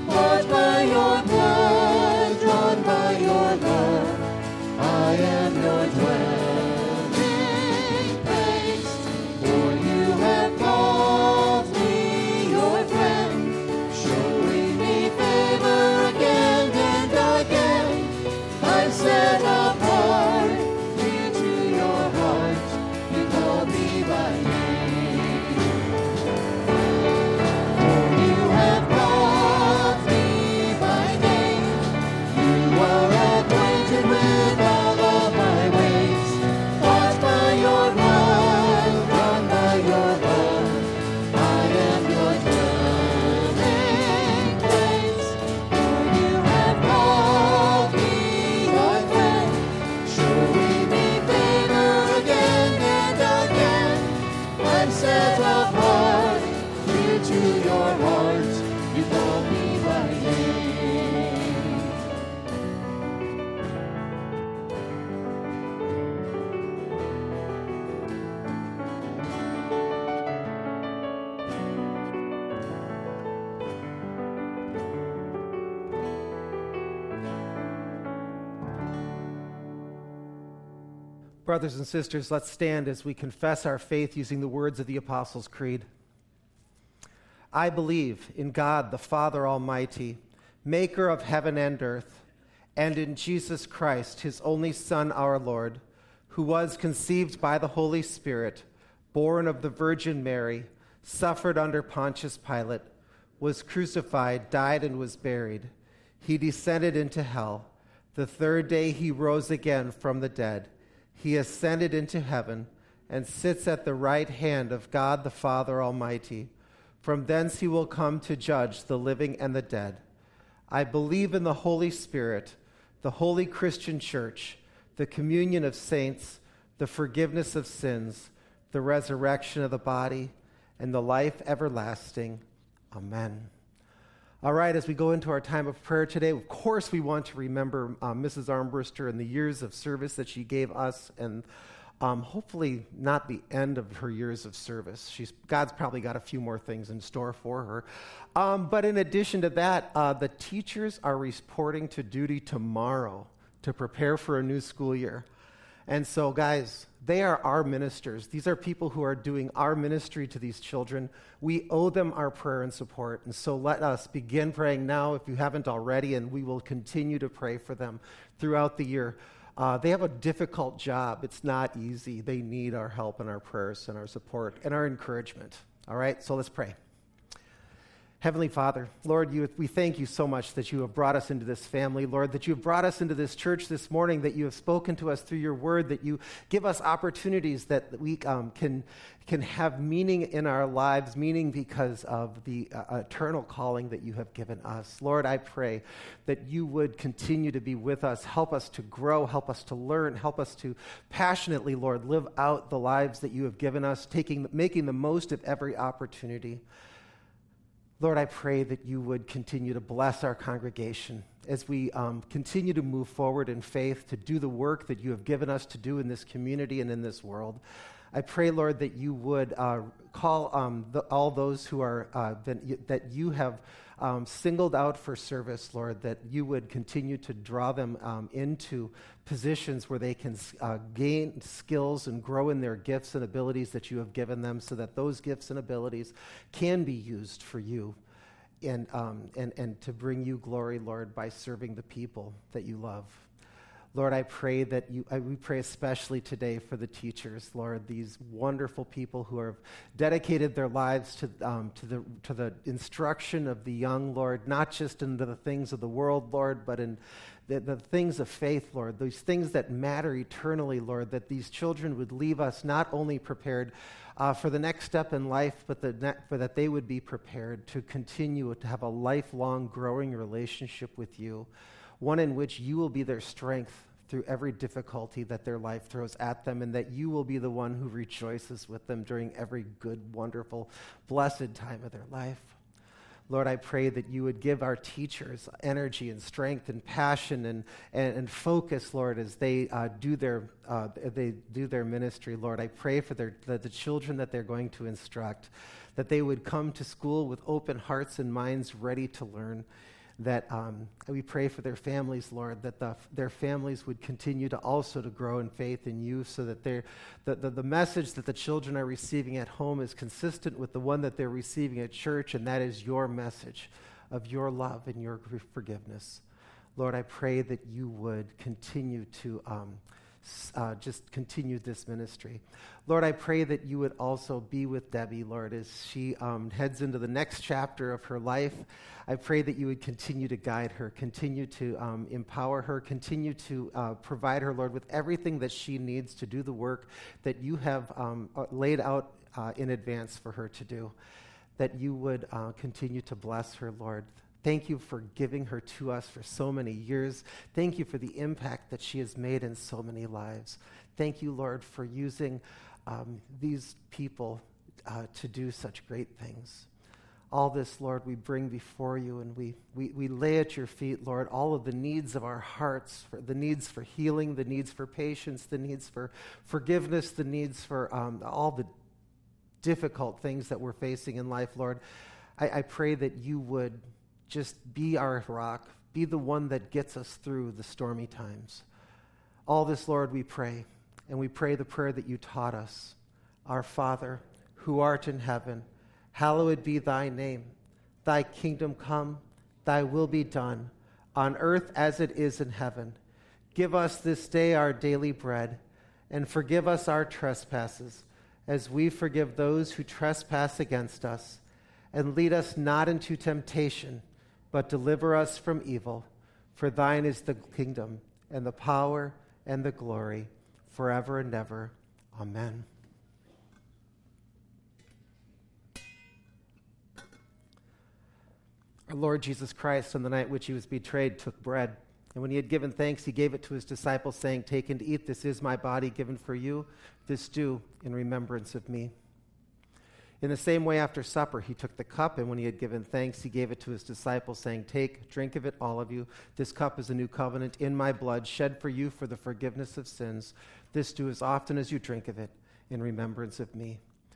Brothers and sisters, let's stand as we confess our faith using the words of the Apostles' Creed. I believe in God, the Father Almighty, maker of heaven and earth, and in Jesus Christ, his only Son, our Lord, who was conceived by the Holy Spirit, born of the Virgin Mary, suffered under Pontius Pilate, was crucified, died, and was buried. He descended into hell. The third day he rose again from the dead. He ascended into heaven and sits at the right hand of God the Father Almighty. From thence he will come to judge the living and the dead. I believe in the Holy Spirit, the holy Christian church, the communion of saints, the forgiveness of sins, the resurrection of the body, and the life everlasting. Amen. All right, as we go into our time of prayer today, of course we want to remember Mrs. Armbruster and the years of service that she gave us, and hopefully not the end of her years of service. God's probably got a few more things in store for her. But in addition to that, the teachers are reporting to duty tomorrow to prepare for a new school year. And so, guys, they are our ministers. These are people who are doing our ministry to these children. We owe them our prayer and support. And so let us begin praying now if you haven't already, and we will continue to pray for them throughout the year. They have a difficult job. It's not easy. They need our help and our prayers and our support and our encouragement. All right, so let's pray. Heavenly Father, Lord, we thank you so much that you have brought us into this family, Lord, that you have brought us into this church this morning, that you have spoken to us through your word, that you give us opportunities that we can have meaning in our lives, meaning because of the eternal calling that you have given us. Lord, I pray that you would continue to be with us, help us to grow, help us to learn, help us to passionately, Lord, live out the lives that you have given us, making the most of every opportunity. Lord, I pray that you would continue to bless our congregation as we continue to move forward in faith to do the work that you have given us to do in this community and in this world. I pray, Lord, that you would call all those who are that you have singled out for service, Lord, that you would continue to draw them into positions where they can gain skills and grow in their gifts and abilities that you have given them, so that those gifts and abilities can be used for you and to bring you glory, Lord, by serving the people that you love. Lord, I pray that we pray especially today for the teachers, Lord, these wonderful people who have dedicated their lives to the instruction of the young, Lord, not just in the things of the world, Lord, but in the things of faith, Lord, those things that matter eternally, Lord, that these children would leave us not only prepared for the next step in life, but that they would be prepared to continue to have a lifelong growing relationship with you, one in which you will be their strength through every difficulty that their life throws at them, and that you will be the one who rejoices with them during every good, wonderful, blessed time of their life. Lord, I pray that you would give our teachers energy and strength and passion and focus, Lord, as they do their ministry. Lord, I pray for the children that they're going to instruct, that they would come to school with open hearts and minds ready to learn. That we pray for their families, Lord, that their families would continue to also to grow in faith in you, so that the message that the children are receiving at home is consistent with the one that they're receiving at church, and that is your message of your love and your forgiveness. Lord, I pray that you would continue to just continue this ministry. Lord, I pray that you would also be with Debbie, Lord, as she heads into the next chapter of her life. I pray that you would continue to guide her, continue to empower her, continue to provide her, Lord, with everything that she needs to do the work that you have laid out in advance for her to do, that you would continue to bless her, Lord. Thank you for giving her to us for so many years. Thank you for the impact that she has made in so many lives. Thank you, Lord, for using these people to do such great things. All this, Lord, we bring before you, and we lay at your feet, Lord, all of the needs of our hearts, for the needs for healing, the needs for patience, the needs for forgiveness, the needs for all the difficult things that we're facing in life, Lord. I pray that you would just be our rock, be the one that gets us through the stormy times. All this, Lord, we pray and we pray the prayer that you taught us. Our Father, who art in heaven, hallowed be thy name. Thy kingdom come, thy will be done, on earth as it is in heaven. Give us this day our daily bread, and forgive us our trespasses, as we forgive those who trespass against us. And lead us not into temptation, but deliver us from evil. For thine is the kingdom, and the power, and the glory, forever and ever. Amen. Our Lord Jesus Christ, on the night which he was betrayed, took bread. And when he had given thanks, he gave it to his disciples, saying, "Take and eat. This is my body given for you. This do in remembrance of me." In the same way, after supper, he took the cup, and when he had given thanks, he gave it to his disciples, saying, "Take, drink of it, all of you. This cup is a new covenant in my blood, shed for you for the forgiveness of sins. This do as often as you drink of it in remembrance of me."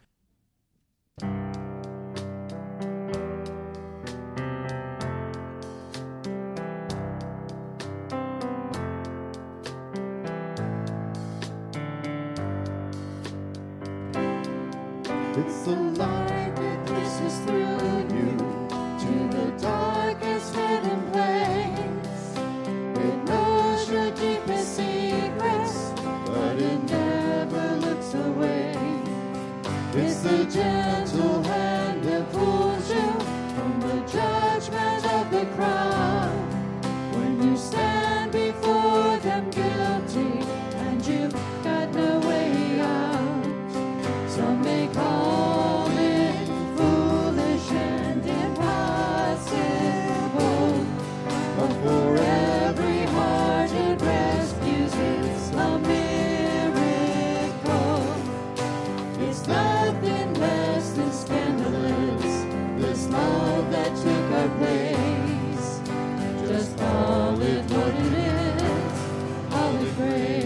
It's the light that pierces through you to the darkest hidden place. It knows your deepest secrets, but it never looks away. It's the gentle hand that pulls you from the judgment of the crowd. When you stand before them guilty and you've got no way out. Some may call it foolish and impossible, but for every heart it rescues, it's a miracle. It's nothing less than scandalous, this love that took our place. Just call it what it is, holy grace.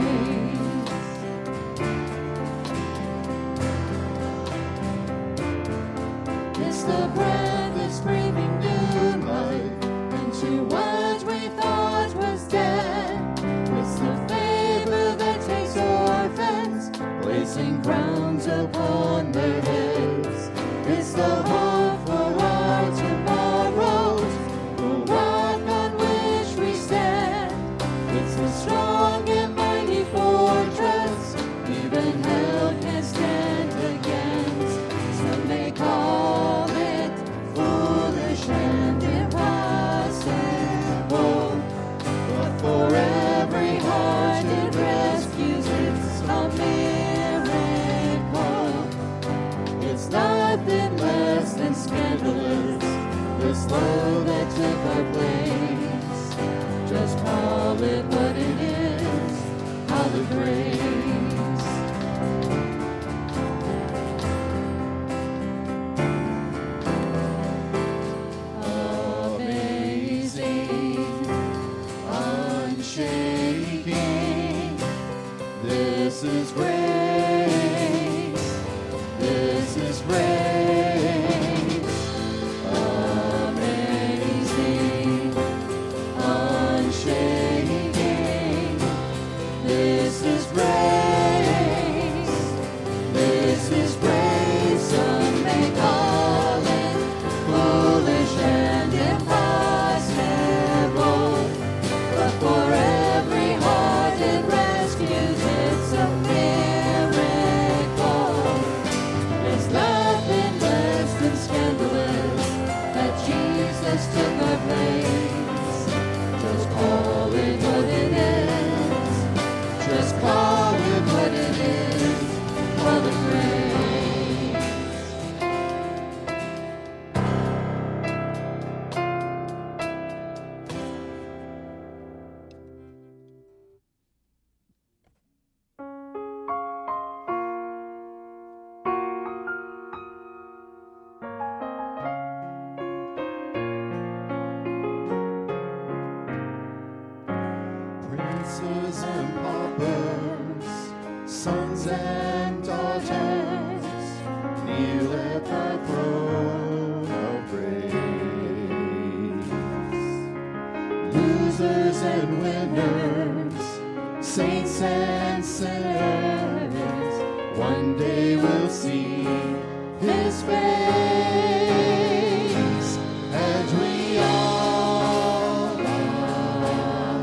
It's the breath that's breathing new life into what we thought was dead. It's the favor that takes orphans, placing crowns upon their heads. It's the hope for our tomorrows, the rock on which we stand. It's the strong and mighty fortress, even hell can stand against. Some may call it foolish and impossible, but for every heart it rescues, it's a miracle. It's nothing less than scandalous, this love that took our place. Just call it what it is, holy grace. Unshaking, this is grace, this is grace, amazing, unshaking, this is grace, this is grace. Some may call it foolish and impossible, but for every heart it rescues, it's a miracle. There's nothing less than scandalous that Jesus took our place. Just call it what it is. Just call it what it is. For the grace. Princes and paupers, sons and daughters, kneel at the throne of grace. Losers and winners, saints and sinners, see his face, and we all bow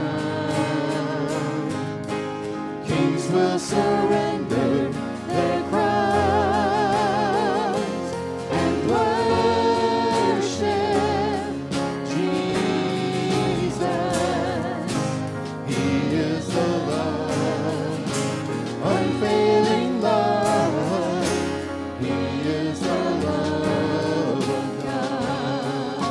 down. Kings will surrender their crowns and worship Jesus. He is the love, unfailing love. He is the love of God.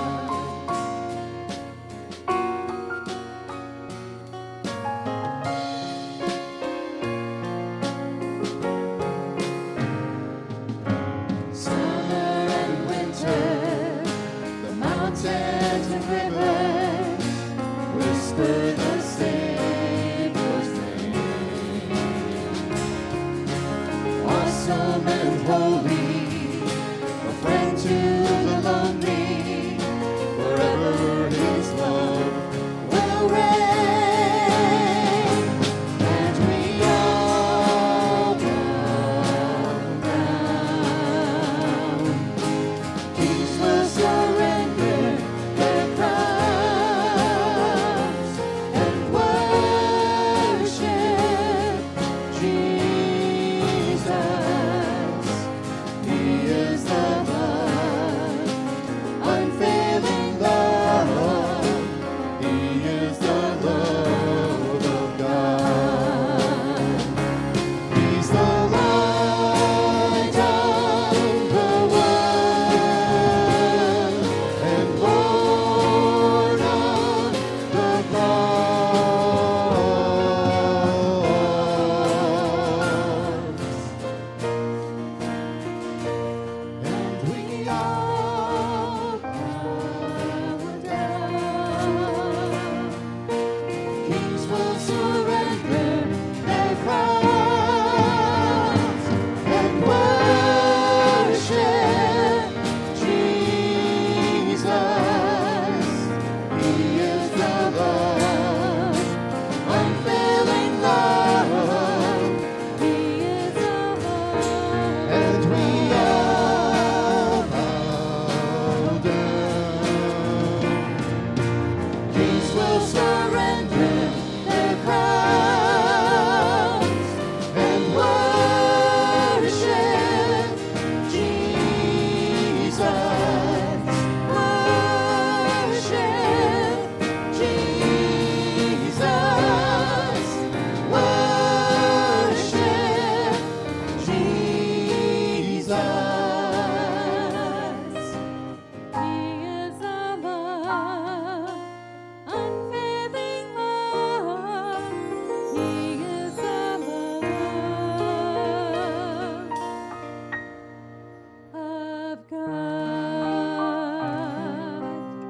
Summer and winter, the mountains and rivers whisper the Savior's name. Awesome and holy, a friend to the lonely, forever his love will reign. And we all bow down. Kings will surrender their crowns and worship Jesus. He is the love, unfailing love. He is the love of God. He's the light of the world and Lord of the cross. And we all bow down. Kings will surrender their crowns and worship Jesus. He is the love, unfailing love. He is the love. And we all bow down. Kings will surrender their crowns and worship Jesus. Worship Jesus. Worship Jesus. He is the love, unfailing love. He is the love of God.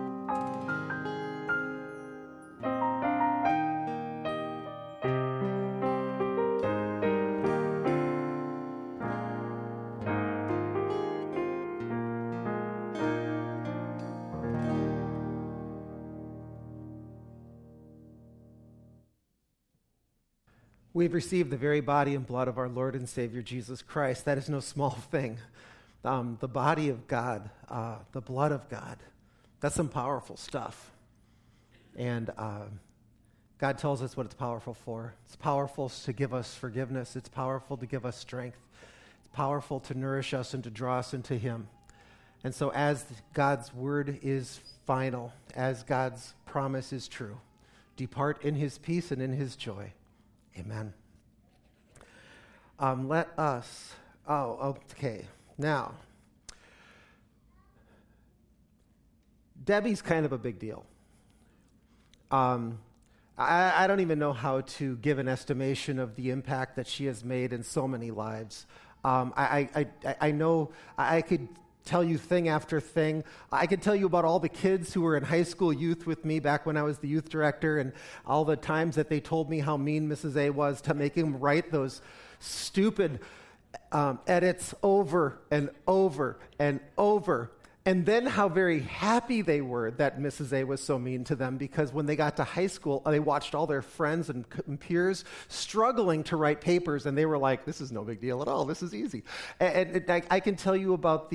We've received the very body and blood of our Lord and Savior Jesus Christ. That is no small thing. The body of God, the blood of God, that's some powerful stuff. And God tells us what it's powerful for. It's powerful to give us forgiveness. It's powerful to give us strength. It's powerful to nourish us and to draw us into Him. And so as God's word is final, as God's promise is true, depart in His peace and in His joy. Amen. Okay. Now, Debbie's kind of a big deal. I don't even know how to give an estimation of the impact that she has made in so many lives. I know I could tell you thing after thing. I could tell you about all the kids who were in high school youth with me back when I was the youth director, and all the times that they told me how mean Mrs. A was to make him write those stupid edits over and over and over. And then how very happy they were that Mrs. A was so mean to them, because when they got to high school, they watched all their friends and peers struggling to write papers, and they were like, this is no big deal at all. This is easy. And I can tell you about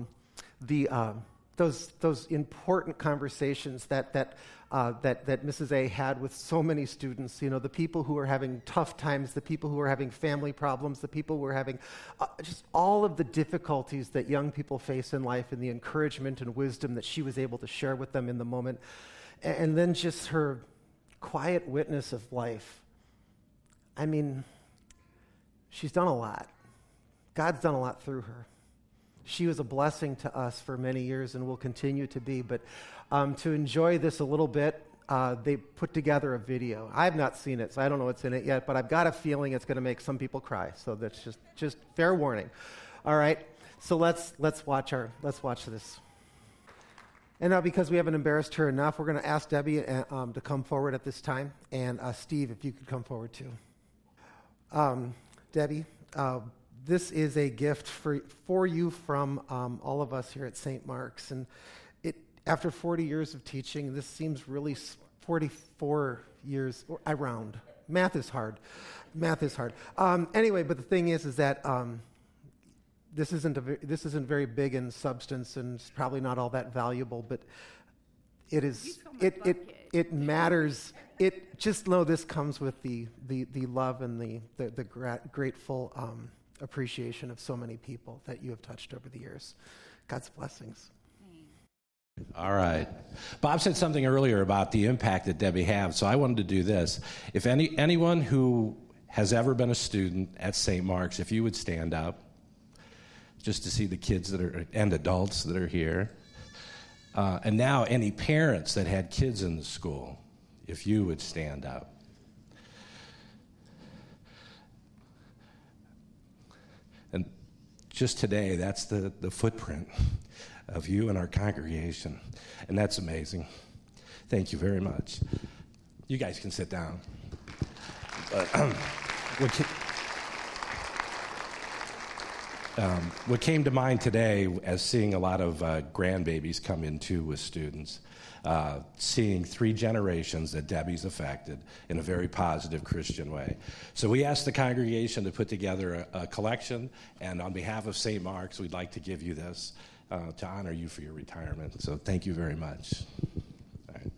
those important conversations that Mrs. A had with so many students, you know, the people who are having tough times, the people who are having family problems, the people who are having just all of the difficulties that young people face in life, and the encouragement and wisdom that she was able to share with them in the moment. And then just her quiet witness of life. I mean, she's done a lot. God's done a lot through her. She was a blessing to us for many years and will continue to be. But to enjoy this a little bit, they put together a video. I have not seen it, so I don't know what's in it yet, but I've got a feeling it's going to make some people cry. So that's just fair warning. All right, so let's watch this. And now, because we haven't embarrassed her enough, we're going to ask Debbie to come forward at this time, and Steve, if you could come forward too. Debbie. This is a gift for you from all of us here at St. Mark's. And after 40 years of teaching, this seems really 44 years, I round. Math is hard. Anyway, but the thing is that this isn't very big in substance, and it's probably not all that valuable, but it is. It matters. Just know this comes with the love and the grateful appreciation of so many people that you have touched over the years. God's blessings. All right. Bob said something earlier about the impact that Debbie has, so I wanted to do this. If anyone who has ever been a student at St. Mark's, if you would stand up, just to see the kids and adults that are here. And now any parents that had kids in the school, if you would stand up. And just today, that's the footprint of you and our congregation. And that's amazing. Thank you very much. You guys can sit down. What came to mind today as seeing a lot of grandbabies come in too with students, seeing 3 generations that Debbie's affected in a very positive Christian way. So we asked the congregation to put together a collection, and on behalf of St. Mark's, we'd like to give you this to honor you for your retirement. So thank you very much. All right.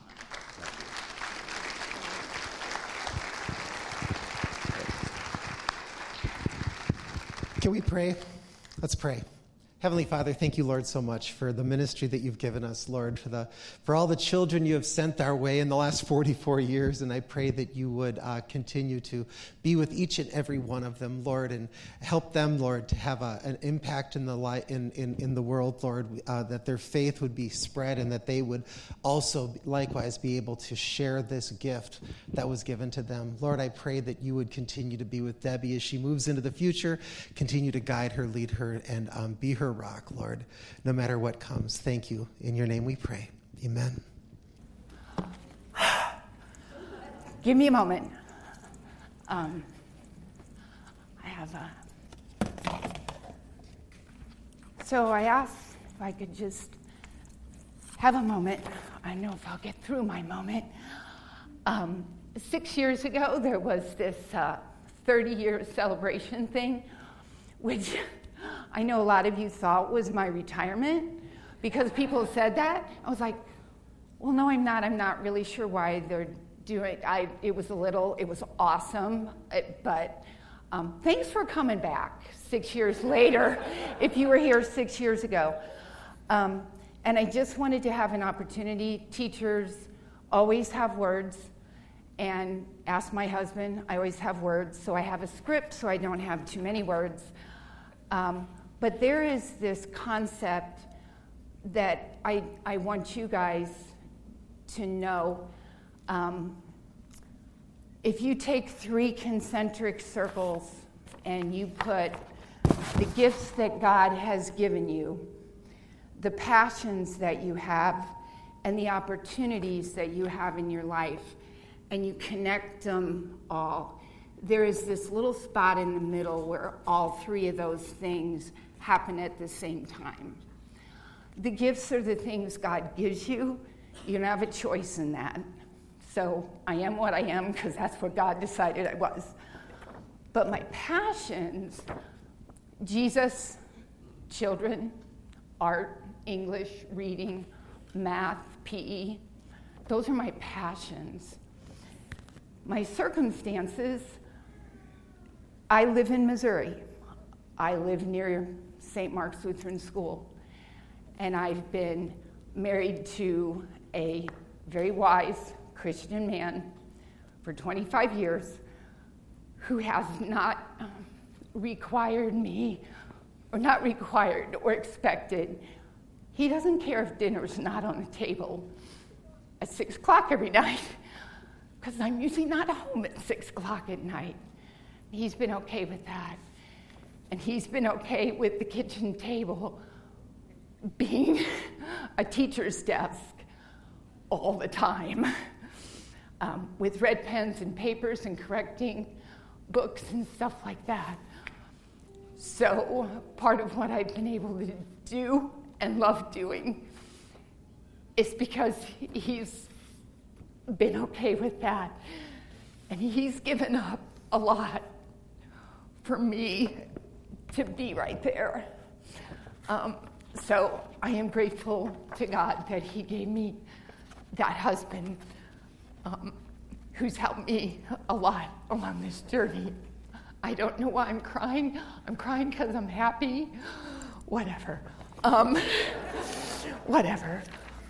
Can we pray? Let's pray. Heavenly Father, thank you, Lord, so much for the ministry that you've given us, Lord, for all the children you have sent our way in the last 44 years, and I pray that you would continue to be with each and every one of them, Lord, and help them, Lord, to have an impact in the world, Lord, that their faith would be spread, and that they would also likewise be able to share this gift that was given to them. Lord, I pray that you would continue to be with Debbie as she moves into the future, continue to guide her, lead her, and be her rock, Lord, no matter what comes. Thank you. In your name we pray. Amen. Give me a moment. I have So I asked if I could just have a moment. I don't know if I'll get through my moment. 6 years ago, there was this 30-year celebration thing, which I know a lot of you thought was my retirement because people said that. I was like, well, no, I'm not. I'm not really sure why they're doing it. It was awesome, but thanks for coming back 6 years later, if you were here 6 years ago. And I just wanted to have an opportunity. Teachers always have words, and ask my husband, I always have words, so I have a script so I don't have too many words. But there is this concept that I want you guys to know. If you take 3 concentric circles and you put the gifts that God has given you, the passions that you have, and the opportunities that you have in your life, and you connect them all, there is this little spot in the middle where all 3 of those things happen at the same time. the gifts are the things God gives you. You don't have a choice in that. So I am what I am because that's what God decided I was. But my passions, Jesus, children, art, English, reading, math, PE, those are my passions. My circumstances, I live in Missouri. I live near St. Mark's Lutheran School. And I've been married to a very wise Christian man for 25 years who has not required me, or not required or expected. He doesn't care if dinner's not on the table at 6 o'clock every night, because I'm usually not home at 6 o'clock at night. He's been okay with that. And he's been okay with the kitchen table being a teacher's desk all the time, with red pens and papers and correcting books and stuff like that. So part of what I've been able to do and love doing is because he's been okay with that. And he's given up a lot for me to be right there. So I am grateful to God that he gave me that husband who's helped me a lot along this journey. I don't know why I'm crying. I'm crying because I'm happy. Whatever. Whatever.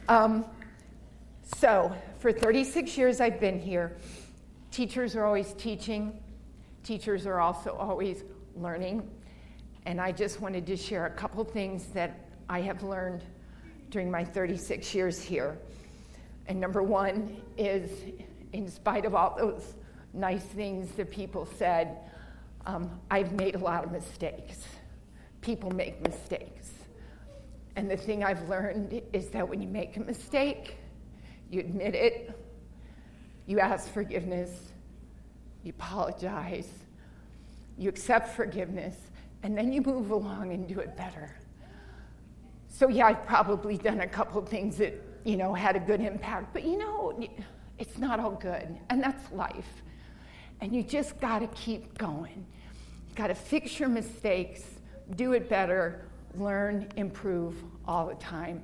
So for 36 years I've been here. Teachers are always teaching. Teachers are also always learning. And I just wanted to share a couple things that I have learned during my 36 years here. And number one is, in spite of all those nice things that people said, I've made a lot of mistakes. People make mistakes. And the thing I've learned is that when you make a mistake, you admit it, you ask forgiveness, you apologize, you accept forgiveness, and then you move along and do it better. So yeah, I've probably done a couple things that, had a good impact, but it's not all good, and that's life. And you just gotta keep going. You gotta fix your mistakes, do it better, learn, improve all the time.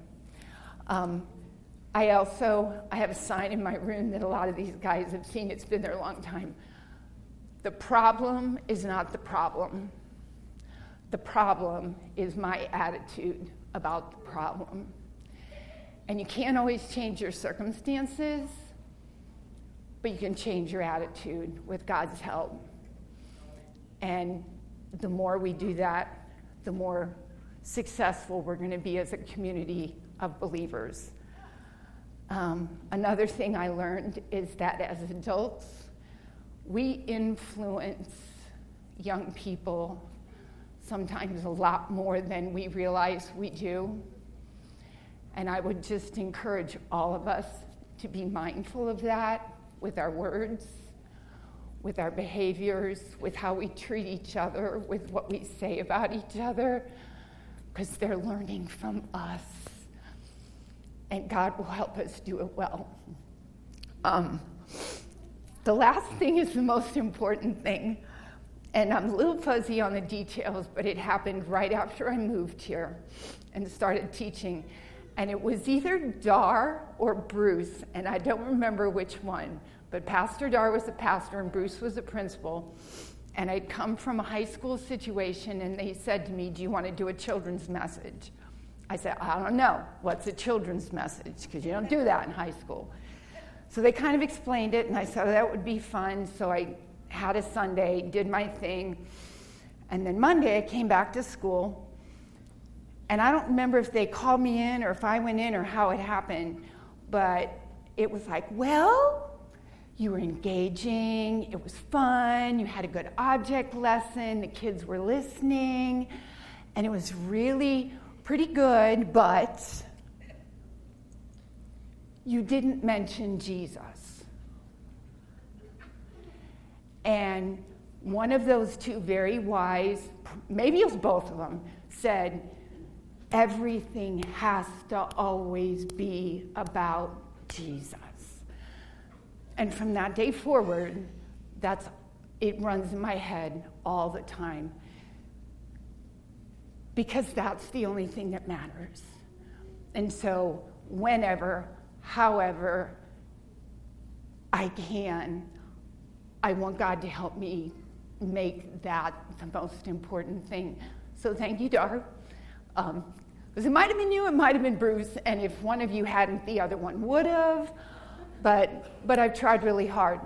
I have a sign in my room that a lot of these guys have seen. It's been there a long time. The problem is not the problem. The problem is my attitude about the problem. And you can't always change your circumstances, but you can change your attitude with God's help. And the more we do that, the more successful we're going to be as a community of believers. Another thing I learned is that as adults, we influence young people sometimes a lot more than we realize we do. And I would just encourage all of us to be mindful of that with our words, with our behaviors, with how we treat each other, with what we say about each other, because they're learning from us. And God will help us do it well. The last thing is the most important thing. And I'm a little fuzzy on the details, but it happened right after I moved here and started teaching. And it was either Dar or Bruce, and I don't remember which one. But Pastor Dar was the pastor and Bruce was the principal. And I'd come from a high school situation, and they said to me, "Do you want to do a children's message?" I said, "I don't know. What's a children's message? Because you don't do that in high school." So they kind of explained it, and I said, that would be fun. So I had a Sunday, did my thing. And then Monday, I came back to school. And I don't remember if they called me in or if I went in or how it happened. But it was like, well, you were engaging. It was fun. You had a good object lesson. The kids were listening. And it was really pretty good, but you didn't mention Jesus. And one of those two very wise, maybe it was both of them, said, everything has to always be about Jesus. And from that day forward, it runs in my head all the time, because that's the only thing that matters. And so whenever, however I can, I want God to help me make that the most important thing. So thank you, Dar. Because it might have been you, it might have been Bruce, and if one of you hadn't, the other one would have. But I've tried really hard.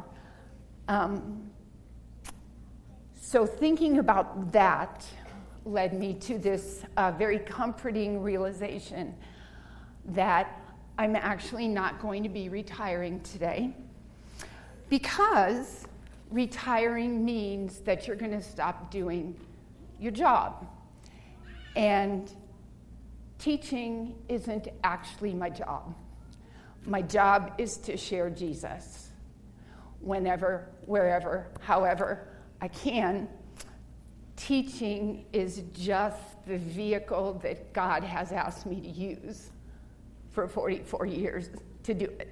So thinking about that led me to this very comforting realization that I'm actually not going to be retiring today, because retiring means that you're going to stop doing your job. And teaching isn't actually my job. My job is to share Jesus whenever, wherever, however I can. Teaching is just the vehicle that God has asked me to use for 44 years to do it.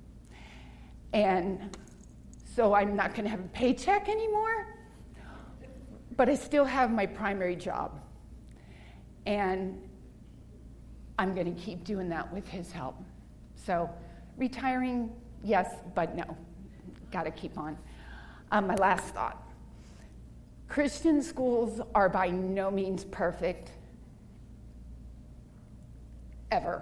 And so I'm not going to have a paycheck anymore, but I still have my primary job. And I'm going to keep doing that with his help. So retiring, yes, but no. Got to keep on. My last thought. Christian schools are by no means perfect, ever.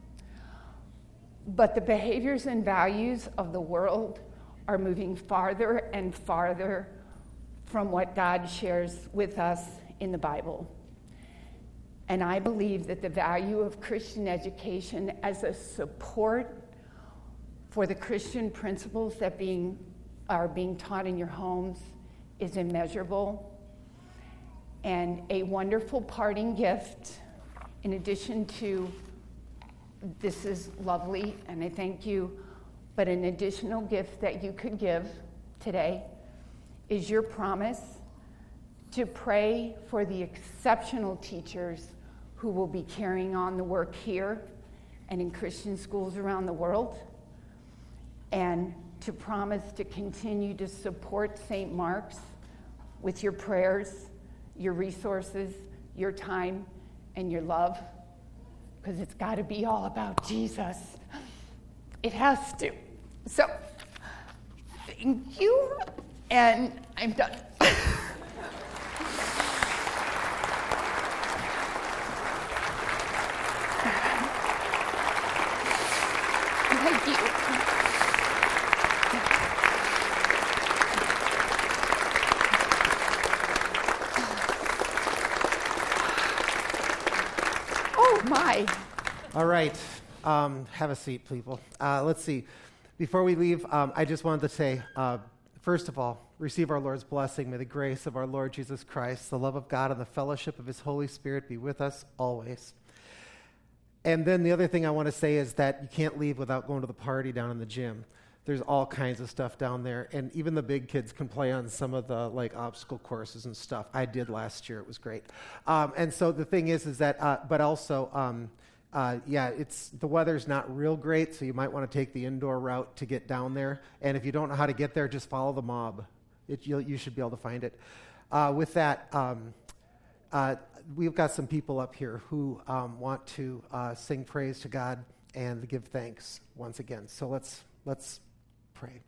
But the behaviors and values of the world are moving farther and farther from what God shares with us in the Bible. And I believe that the value of Christian education as a support for the Christian principles that are being taught in your homes is immeasurable. And a wonderful parting gift, in addition to, this is lovely and I thank you, but an additional gift that you could give today is your promise to pray for the exceptional teachers who will be carrying on the work here and in Christian schools around the world, and to promise to continue to support St. Mark's with your prayers, your resources, your time, and your love, because it's got to be all about Jesus. It has to. So, thank you, and I'm done. Thank you. Oh, my. All right. Have a seat, people. Let's see. Before we leave, I just wanted to say, first of all, receive our Lord's blessing. May the grace of our Lord Jesus Christ, the love of God, and the fellowship of his Holy Spirit be with us always. And then the other thing I want to say is that you can't leave without going to the party down in the gym. There's all kinds of stuff down there, and even the big kids can play on some of the obstacle courses and stuff. I did last year; it was great. And so the thing is that, but also, it's the weather's not real great, so you might want to take the indoor route to get down there. And if you don't know how to get there, just follow the mob. You should be able to find it. With that. We've got some people up here who want to sing praise to God and give thanks once again. So let's pray.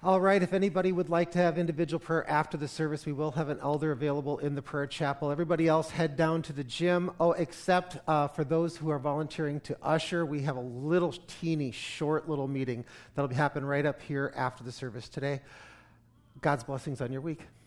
All right, if anybody would like to have individual prayer after the service, we will have an elder available in the prayer chapel. Everybody else head down to the gym. Oh, except for those who are volunteering to usher, we have a little teeny, short little meeting that'll happen right up here after the service today. God's blessings on your week.